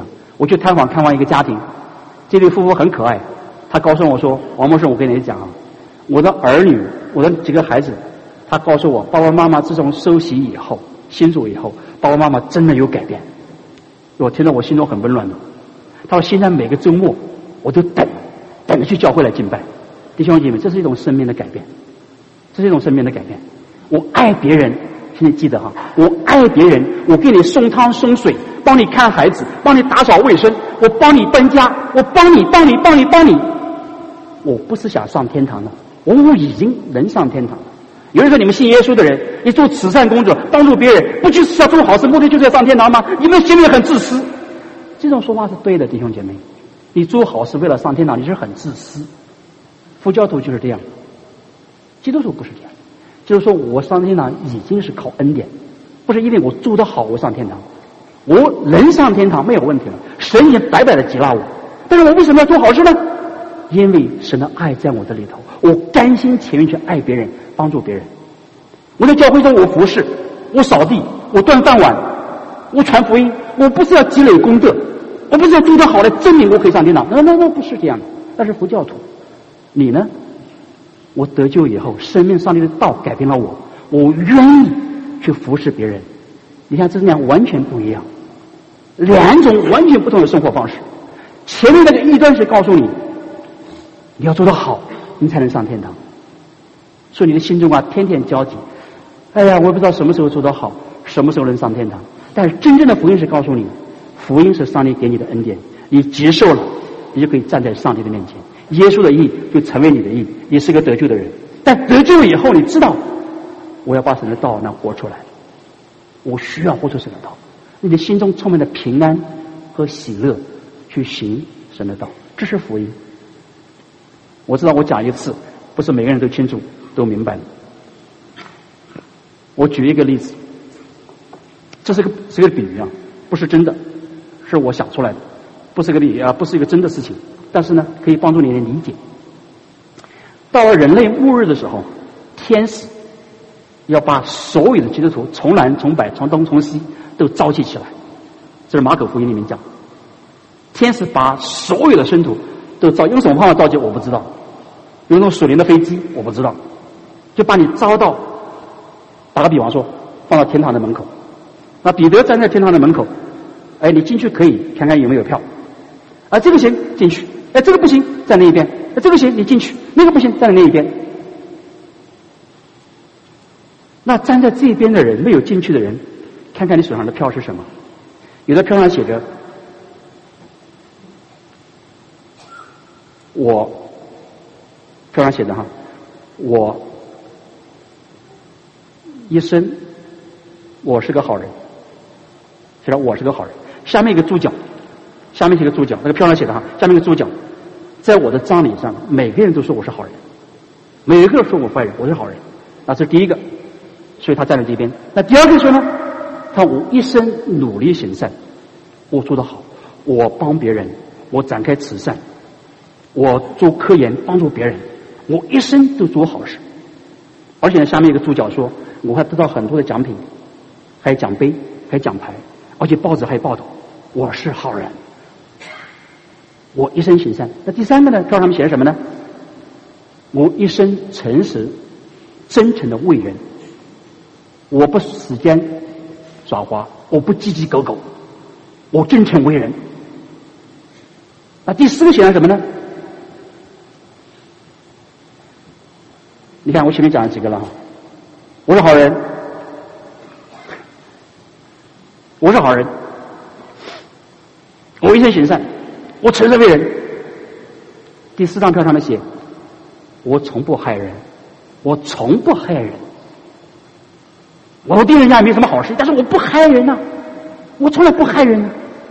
我去探访看望一个家庭，这对夫妇很可爱，他告诉我说：“王牧师，我跟你讲啊，我的儿女，我的几个孩子，他告诉我，爸爸妈妈自从受洗以后，信主以后，爸爸妈妈真的有改变。”我听到我心中很温暖的。他说：“现在每个周末我都等等着去教会来敬拜。”弟兄姐妹，这是一种生命的改变，这是一种生命的改变。我爱别人，请你记得哈，我爱别人，我给你送汤送水，帮你看孩子，帮你打扫卫生，我帮你搬家，我帮你帮你帮你帮你。我不是想上天堂的，我已经能上天堂了。有人说你们信耶稣的人，你做慈善工作帮助别人，不就是要做好事，目的就是要上天堂吗？你们心里很自私。这种说话是对的，弟兄姐妹，你做好事为了上天堂，你是很自私。佛教徒就是这样，基督徒不是这样，就是说我上天堂已经是靠恩典，不是因为我做得好我上天堂，我能上天堂没有问题了，神也白白的接纳我，但是我为什么要做好事呢？因为神的爱在我的里头，我甘心情愿去爱别人，帮助别人。我在教会中我服侍，我扫地，我端饭碗，我传福音，我不是要积累功德，我不是要做得好来证明我可以上天堂，那那那不是这样的。但是佛教徒，你呢？我得救以后，生命上帝的道改变了我，我愿意去服侍别人。你看这两完全不一样，两种完全不同的生活方式。前面那个异端是告诉你，你要做得好，你才能上天堂。所以你的心中啊，天天焦急。哎呀，我不知道什么时候做得好，什么时候能上天堂。但是真正的福音是告诉你，福音是上帝给你的恩典，你接受了，你就可以站在上帝的面前。耶稣的义就成为你的义，你是个得救的人。但得救以后，你知道，我要把神的道那活出来，我需要活出神的道。你的心中充满了平安和喜乐，去行神的道，这是福音。我知道我讲一次，不是每个人都清楚都明白了。我举一个例子，这是个是个比喻啊，不是真的，是我想出来的，不是个比喻啊，不是一个真的事情。但是呢，可以帮助你来理解。到了人类末日的时候，天使要把所有的基督徒从南从北从东从西都召集起来，这是马可福音里面讲。天使把所有的圣徒都召，用什么方法召集我不知道，用那种属灵的飞机我不知道，就把你招到，打个比方说，放到天堂的门口。那彼得站在天堂的门口，哎，你进去可以看看有没有票，啊，这个行进去。哎，这个不行，在那一边；哎，这个行，你进去；那个不行，在那一边。那站在这边的人，没有进去的人，看看你手上的票是什么？有的票上写着“我”，票上写的哈，我一生我是个好人，写着我是个好人。下面一个注脚。下面写个注脚，那个票上写的哈，下面一个注脚，在我的葬礼上，每个人都说我是好人，每个人说我坏人，我是好人，那是第一个，所以他站在这边。那第二个说呢，他我一生努力行善，我做得好，我帮别人，我展开慈善，我做科研帮助别人，我一生都做好事。而且呢，下面一个注脚说，我还得到很多的奖品，还有奖杯，还有奖牌，而且报纸还有报道，我是好人。我一生行善。那第三个呢？票上面写的什么呢？我一生诚实、真诚的为人，我不时间耍滑，我不积极狗狗，我真诚为人。那第四个写的什么呢？你看我前面讲了几个了哈，我是好人，我是好人，我一生行善。我诚实为人。第四张票上面写，我从不害人，我从不害人。我对人家也没什么好事，但是我不害人呐、啊，我从来不害人、啊。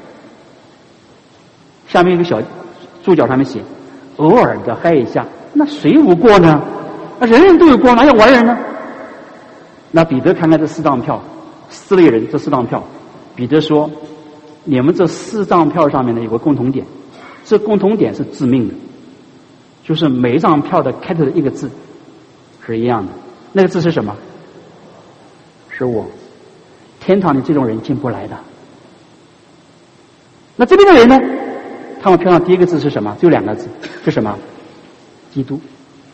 下面一个小注脚上面写，偶尔的害一下，那谁无过呢？那人人都有过，哪有完人呢？那彼得看看这四张票，四类人这四张票，彼得说，你们这四张票上面呢有个共同点。这共同点是致命的，就是每一张票的开头的一个字是一样的，那个字是什么？是我。天堂里这种人进不来的。 那这边的人呢，他们票上第一个字是什么？只有两个字，是什么？基督。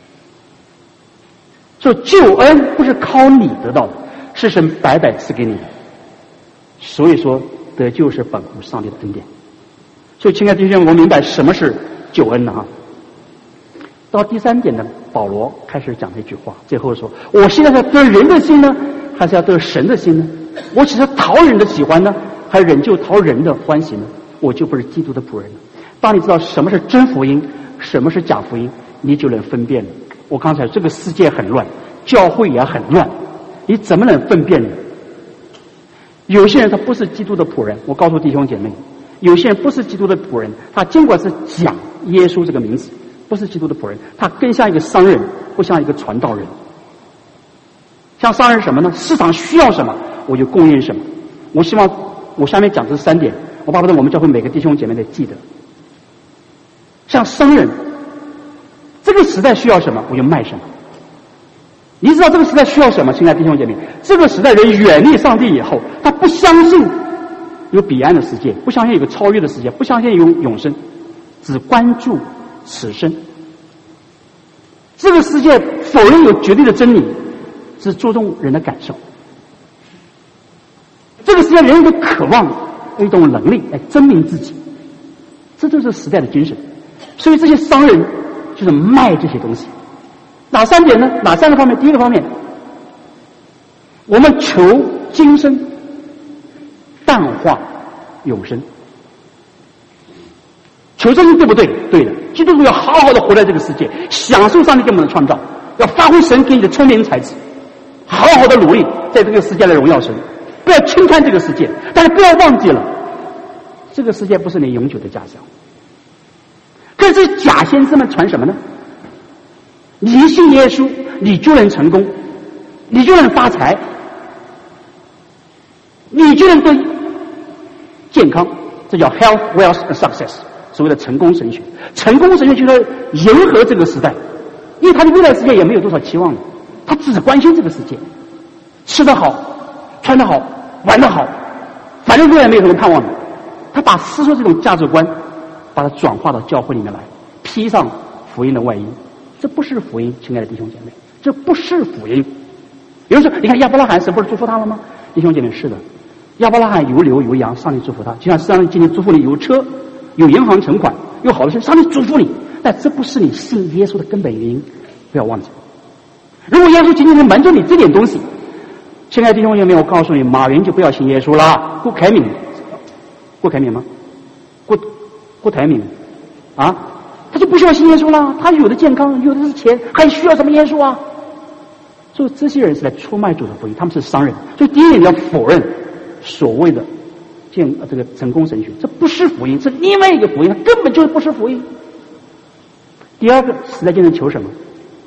所以救恩不是靠你得到的，是神白白赐给你的。所以说得救是本乎上帝的恩典。所以亲爱的弟兄，我明白什么是救恩了哈。到第三点呢，保罗开始讲这句话，最后说：我现在是要得人的心呢，还是要得神的心呢？我只是讨人的喜欢呢，还是忍就讨人的欢喜呢？我就不是基督的仆人了。当你知道什么是真福音，什么是假福音，你就能分辨了。我刚才这个世界很乱，教会也很乱，你怎么能分辨呢？有些人他不是基督的仆人，我告诉弟兄姐妹，有些人不是基督的仆人，他尽管是讲耶稣这个名字，不是基督的仆人，他更像一个商人，不像一个传道人。像商人什么呢？市场需要什么，我就供应什么。我希望我下面讲这三点，我巴不得我们教会每个弟兄姐妹得记得。像商人，这个时代需要什么，我就卖什么。你知道这个时代需要什么，亲爱的弟兄姐妹？这个时代人远离上帝以后，他不相信有彼岸的世界，不相信有个超越的世界，不相信有永生，只关注此生。这个世界否认有绝对的真理，只注重人的感受。这个时代人人都渴望有一种能力来证明自己，这就是时代的精神。所以这些商人就是卖这些东西。哪三点呢？哪三个方面？第一个方面，我们求今生淡化永生。求真理对不对？对的。基督徒要好好的活在这个世界，享受上帝给我们的创造，要发挥神给你的聪明才智，好好的努力在这个世界来荣耀神，不要轻看这个世界，但是不要忘记了，这个世界不是你永久的家乡。可是假先知们传什么呢？你信耶稣，你就能成功，你就能发财，你就能得健康，这叫 health, wealth and success， 所谓的成功神学。成功神学就是迎合这个时代，因为他的未来世界也没有多少期望了，他只关心这个世界，吃得好，穿得好，玩得好，反正未来没有什么盼望的。他把世俗这种价值观，把它转化到教会里面来，披上福音的外衣。这不是福音，亲爱的弟兄姐妹，这不是福音。有人说，你看亚伯拉罕神不是祝福他了吗？弟兄姐妹，是的，亚伯拉罕有牛有羊，上帝祝福他，就像上帝今天祝福你有车、有银行存款、有好的事，上帝祝福你。但这不是你信耶稣的根本原因，不要忘记。如果耶稣仅仅能满足你这点东西，亲爱的弟兄姐妹，我告诉你，马云就不要信耶稣了。郭凯敏，郭凯敏吗？郭郭台铭啊？他就不需要信耶稣了，他有的健康，有的是钱，还需要什么耶稣啊？所以这些人是在出卖主的福音，他们是商人。所以第一点要否认所谓的建这个成功神学，这不是福音，是另外一个福音，它根本就是不是福音。第二个，时代精神求什么？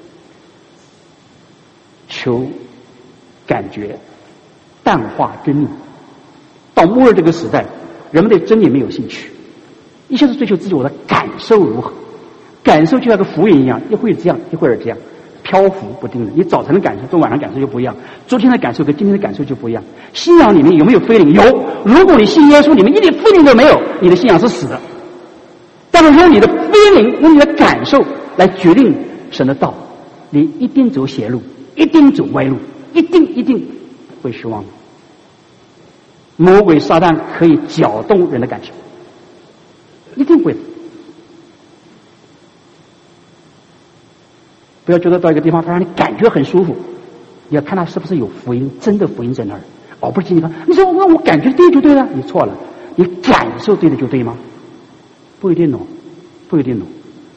求感觉，淡化真理。到末日这个时代，人们对真理没有兴趣，一切是追求自己我的感受如何。感受就像个浮云一样，一会儿这样，一会儿这样，漂浮不定的。你早晨的感受跟晚上感受就不一样，昨天的感受跟今天的感受就不一样。信仰里面有没有非灵？有。如果你信耶稣，里面一点非灵都没有，你的信仰是死的。但是用你的非灵，用你的感受来决定神的道，你一定走邪路，一定走歪路，一定一定会失望的。魔鬼撒旦可以搅动人的感受，一定会的。不要觉得到一个地方，他让你感觉很舒服，你要看他是不是有福音，真的福音在那儿，而不是地方。你说那我感觉对就对了，你错了。你感受对的就对吗？不一定哦，不一定哦。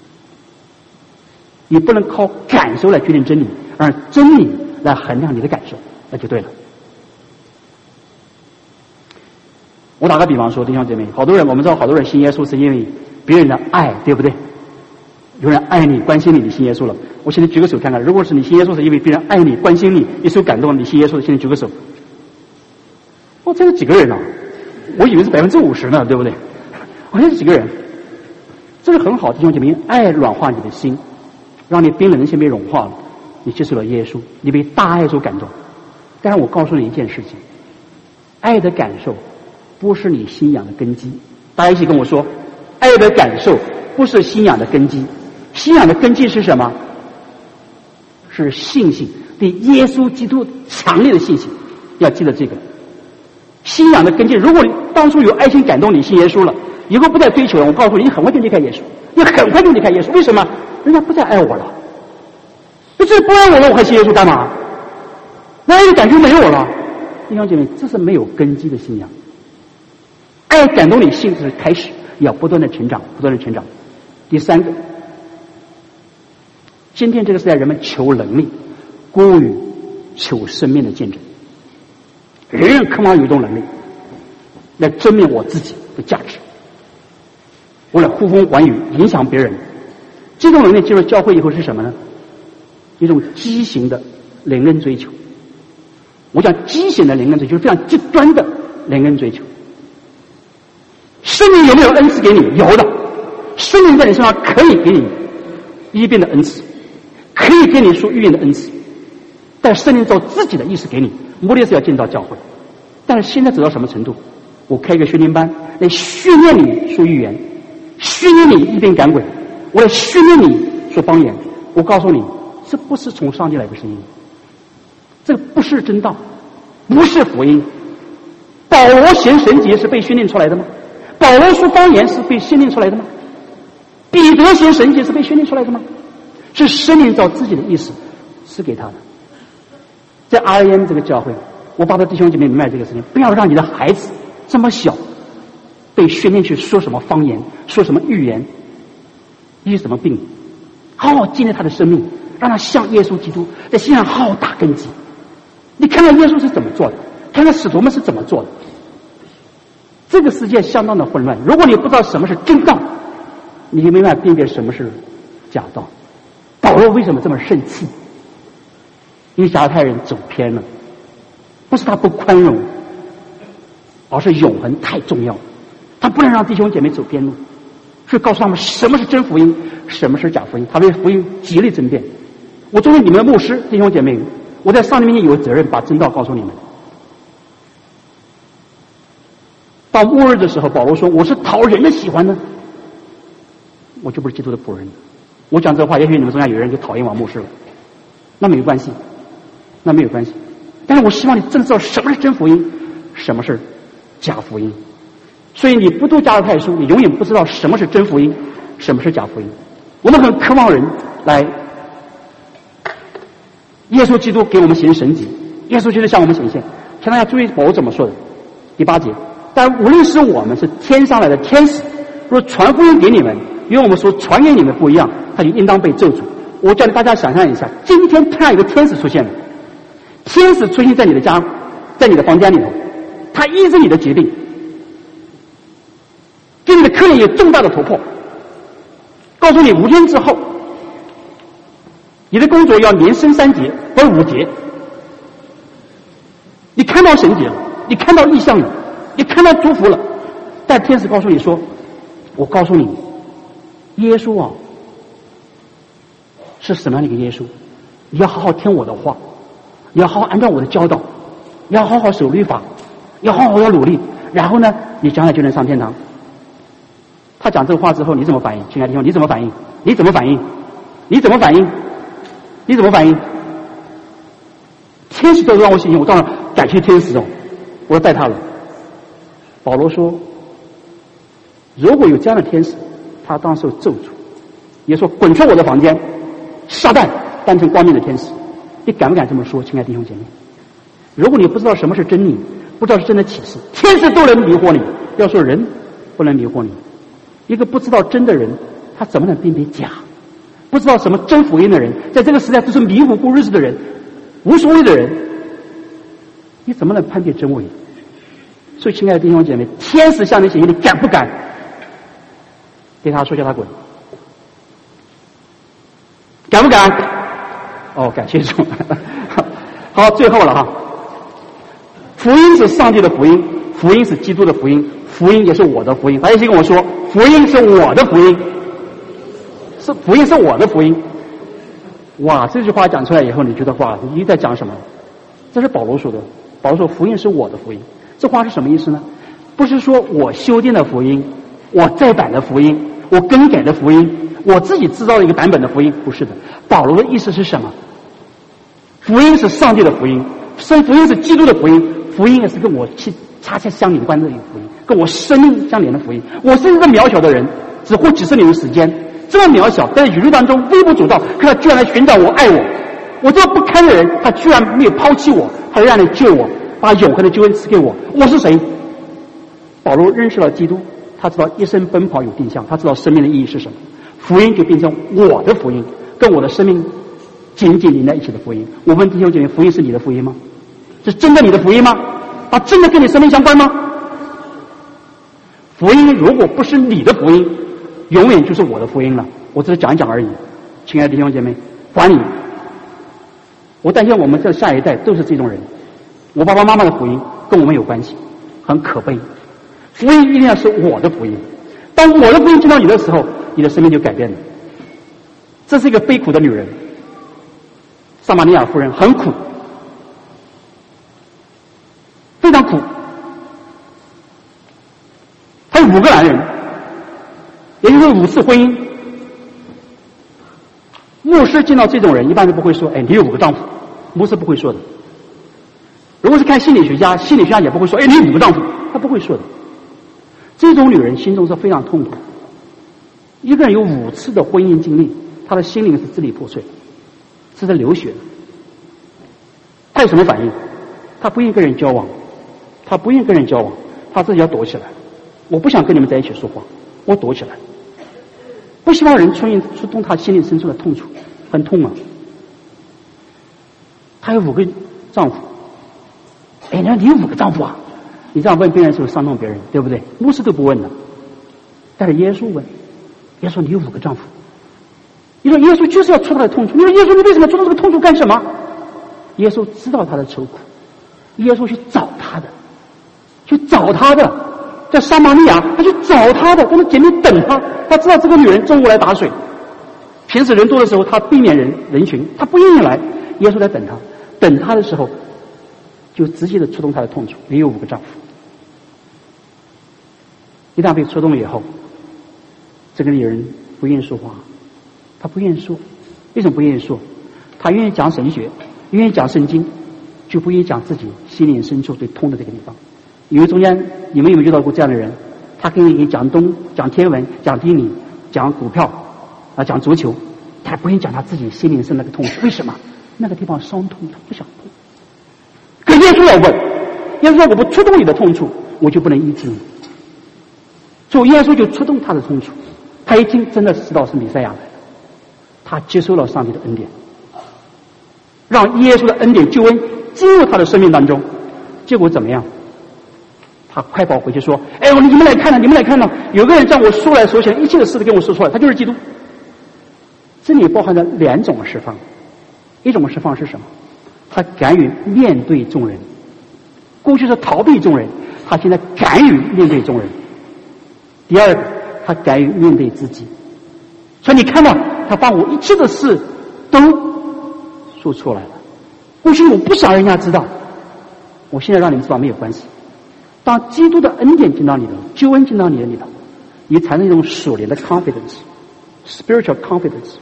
你不能靠感受来决定真理，而真理来衡量你的感受，那就对了。我打个比方说，弟兄姐妹，好多人我们知道，好多人信耶稣是因为别人的爱，对不对？有人爱你、关心你，你信耶稣了。我现在举个手看看，如果是你信耶稣是因为别人爱你、关心你，一受感动，你信耶稣的，现在举个手。哦，这有几个人啊？我以为是百分之五十呢，对不对？好像是几个人。这个很好，弟兄姐妹，爱软化你的心，让你冰冷的心被融化了，你接受了耶稣，你被大爱所感动。但是我告诉你一件事情，爱的感受不是你信仰的根基， 大家一起跟我说，爱的感受不是信仰的根基，信仰的根基是什么？是信心，对耶稣基督强烈的信心。要记得这个信仰的根基。如果你当初有爱心感动你信耶稣了，以后不再追求了，我告诉你，你很快就离开耶稣，你很快就离开耶稣。为什么？人家不再爱我了。你这不爱我了，我还信耶稣干嘛？那爱的感觉没有了。弟兄姐妹，这是没有根基的信仰。爱感动你信是开始，要不断的成长，不断的成长。第三个，今天这个时代人们求能力过于求生命的见证，人人渴望有一种能力来证明我自己的价值，我来呼风唤雨影响别人。这种能力进入教会以后是什么呢？一种畸形的灵恩追求。我讲畸形的灵恩追求，非常极端的灵恩追求。圣灵有没有恩赐给你？有的。圣灵在你身上可以给你医病的恩赐，可以给你说预言的恩赐，但圣灵照自己的意思给你，目的是要建造教会。但是现在走到什么程度？我开一个训练班来训练你说预言，训练你医病赶鬼，我来训练你说方言。我告诉你，这不是从上帝来的声音，这个不是真道，不是福音。保罗行神迹是被训练出来的吗？保罗说方言是被训练出来的吗？彼得行神迹是被训练出来的吗？是圣灵照自己的意思是给他的。在 R N 这个教会，我把他弟兄姐妹明白这个事情，不要让你的孩子这么小被训练去说什么方言，说什么预言，医什么病，好好建立他的生命，让他像耶稣基督在心上好好打根基。你看看耶稣是怎么做的，看看使徒们是怎么做的。这个世界相当的混乱，如果你不知道什么是真道，你就没办法辨别什么是假道。保罗为什么这么生气？因为加拉太人走偏了，不是他不宽容，而是永恒太重要，他不能让弟兄姐妹走偏路，所以告诉他们什么是真福音，什么是假福音。他为福音极力争辩。我作为你们的牧师，弟兄姐妹，我在上帝面前有责任把真道告诉你们。到末日的时候，保罗说我是讨人的喜欢呢，我就不是基督的仆人。我讲这话，也许你们中间有人就讨厌王牧师了，那没有关系，那没有关系。但是我希望你真的知道什么是真福音，什么是假福音。所以你不读加拉太书，你永远不知道什么是真福音，什么是假福音。我们很渴望人来，耶稣基督给我们行神迹，耶稣基督向我们显现。请大家注意保罗怎么说的，第八节。但无论是我们是天上来的天使，若传福音给你们，与我们所传给你们不一样，他就应当被咒诅。我叫大家想象一下，今天突然有个天使出现了，天使出现在你的家，在你的房间里头，他医治你的疾病，给你的科研有重大的突破，告诉你五天之后，你的工作要连升三节或五节。你看到神迹了，你看到异象了，你看到祝福了，但天使告诉你说，我告诉你，耶稣啊是什么样的一个耶稣，你要好好听我的话，你要好好按照我的教导，你要好好守律法，你要好好要努力，然后呢你将来就能上天堂。他讲这个话之后你怎么反应？亲爱的弟兄，你怎么反应？你怎么反应？你怎么反应？你怎么反应？天使都让我信心，我当然感谢天使哦，我要带他了。保罗说，如果有这样的天使，他当受咒诅。也说滚出我的房间，撒旦当成光明的天使。你敢不敢这么说，亲爱的弟兄姐妹？如果你不知道什么是真理，不知道是真的启示，天使都能迷惑你，要说人不能迷惑你。一个不知道真的人，他怎么能辨别假？不知道什么真福音的人，在这个时代都是迷糊过日子的人，无所谓的人，你怎么能判别真伪？所以亲爱的弟兄姐妹，天使向你显现，你敢不敢对他说叫他滚？敢不敢？哦，感谢主。好，最后了哈。福音是上帝的福音，福音是基督的福音，福音也是我的福音。大家一起跟我说，福音是我的福音，是福音是我的福音。哇，这句话讲出来以后，你觉得哇，你在讲什么？这是保罗说的。保罗说，福音是我的福音。这话是什么意思呢？不是说我修订的福音我再版的福音，我更改的福音，我自己制造了一个版本的福音，不是的。保罗的意思是什么？福音是上帝的福音，生福音是基督的福音，福音也是跟我去恰恰相连关的一个福音，跟我生命相连的福音。我是一个渺小的人，只活几十年的时间，这么渺小，在宇宙当中微不足道，可他居然来寻找我，爱我。我这么不堪的人，他居然没有抛弃我，他让来救我，把永恒的救恩赐给我。我是谁？保罗认识了基督，他知道一生奔跑有定向，他知道生命的意义是什么。福音就变成我的福音，跟我的生命紧紧连在一起的福音。我问弟兄姐妹，福音是你的福音吗？是真的你的福音吗？它真的跟你生命相关吗？福音如果不是你的福音，永远就是我的福音了。我只是讲一讲而已。亲爱的弟兄姐妹，管你！我担心我们这下一代都是这种人。我爸爸妈妈的福音跟我们有关系，很可悲。福音一定要是我的福音。当我的福音进到你的时候，你的生命就改变了。这是一个悲苦的女人，撒玛利亚妇人很苦，非常苦。她有五个男人，也就是五次婚姻。牧师见到这种人，一般都不会说：“哎，你有五个丈夫。”牧师不会说的。如果是看心理学家，心理学家也不会说：“哎，你有五个丈夫。”他不会说的。这种女人心中是非常痛苦。一个人有五次的婚姻经历，他的心灵是支离破碎的，是在流血的。他有什么反应？他不愿意跟人交往，他不愿意跟人交往，他自己要躲起来。我不想跟你们在一起说话，我躲起来。不希望人触触动他心灵深处的痛楚，很痛啊。他有五个丈夫，哎，你说你有五个丈夫啊？你这样问别人是不是伤痛别人，对不对？牧师都不问的，但是耶稣问，耶稣你有五个丈夫。你说耶稣就是要触他的痛处，你说耶稣你为什么触到这个痛处干什么？耶稣知道他的愁苦，耶稣去找他的，去找他的，在撒玛利亚他去找他的，跟他姐妹等他，他知道这个女人中午来打水，平时人多的时候他避免人人群，他不愿意来，耶稣在等他，等他的时候就直接的触动他的痛处。你有五个丈夫，一旦被触动了以后，这个女人不愿意说话，她不愿意说。为什么不愿意说？她愿意讲神学，愿意讲圣经，就不愿意讲自己心灵深处最痛的这个地方。因为中间你们有没有遇到过这样的人？他可以讲东讲天文讲地理讲股票啊讲足球，他不愿意讲他自己心灵深那个痛。为什么？那个地方伤痛，他不想痛。可耶稣要问，耶稣说我不触动你的痛处，我就不能医治你。所以耶稣就触动他的痛处，他一听真的知道是弥赛亚来的，他接受了上帝的恩典，让耶稣的恩典救恩进入他的生命当中。结果怎么样？他快跑回去说：“哎，你们来看了，你们来看了，有个人将我说来说去，一切的事都跟我说出来，他就是基督。”这里包含着两种释放，一种释放是什么？他敢于面对众人，过去是逃避众人，他现在敢于面对众人。第二个，他敢于面对自己。所以你看到他把我一切的事都说出来了。过去我不想人家知道，我现在让你们知道没有关系。当基督的恩典进到你的，救恩进到你的里头，你产生一种属灵的 confidence， spiritual confidence，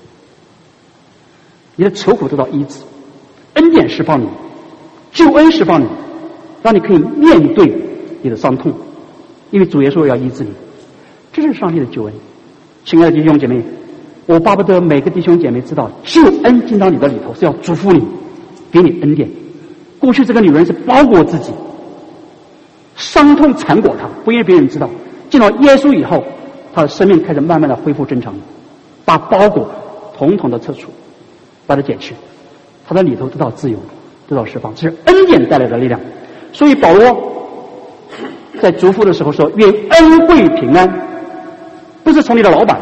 你的愁苦得到医治，恩典释放你，救恩释放你，让你可以面对你的伤痛，因为主耶稣要医治你，这是上帝的救恩。亲爱的弟兄姐妹，我巴不得每个弟兄姐妹知道，救恩进到你的里头是要祝福你，给你恩典。过去这个女人是包裹自己，伤痛缠裹她，不愿意别人知道。见到耶稣以后，她的生命开始慢慢的恢复正常，把包裹统统的撤除，把它剪去，她的里头得到自由，得到释放，这是恩典带来的力量。所以保罗在祝福的时候说：“愿恩惠平安，不是从你的老板，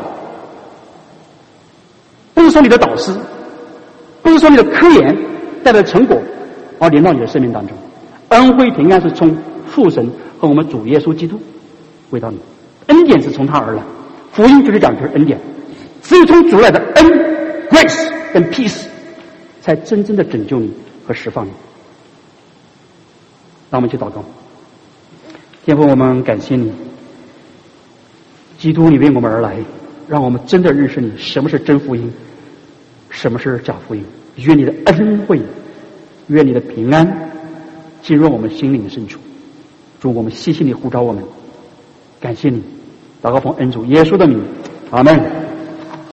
不是从你的导师，不是从你的科研带来的成果，而临到你的生命当中。恩惠平安是从父神和我们主耶稣基督回到你，恩典是从他而来。福音就是讲就是恩典，只有从主来的恩 grace 跟 peace 才真正的拯救你和释放你。”让我们去祷告。天父，我们感谢你， 基督你为我们而来，让我们真的认识你，什么是真福音，什么是假福音。愿你的恩惠，愿你的平安进入我们心灵的深处。主，我们谢谢你呼召我们，感谢你，祷告奉恩主耶稣的名，阿门。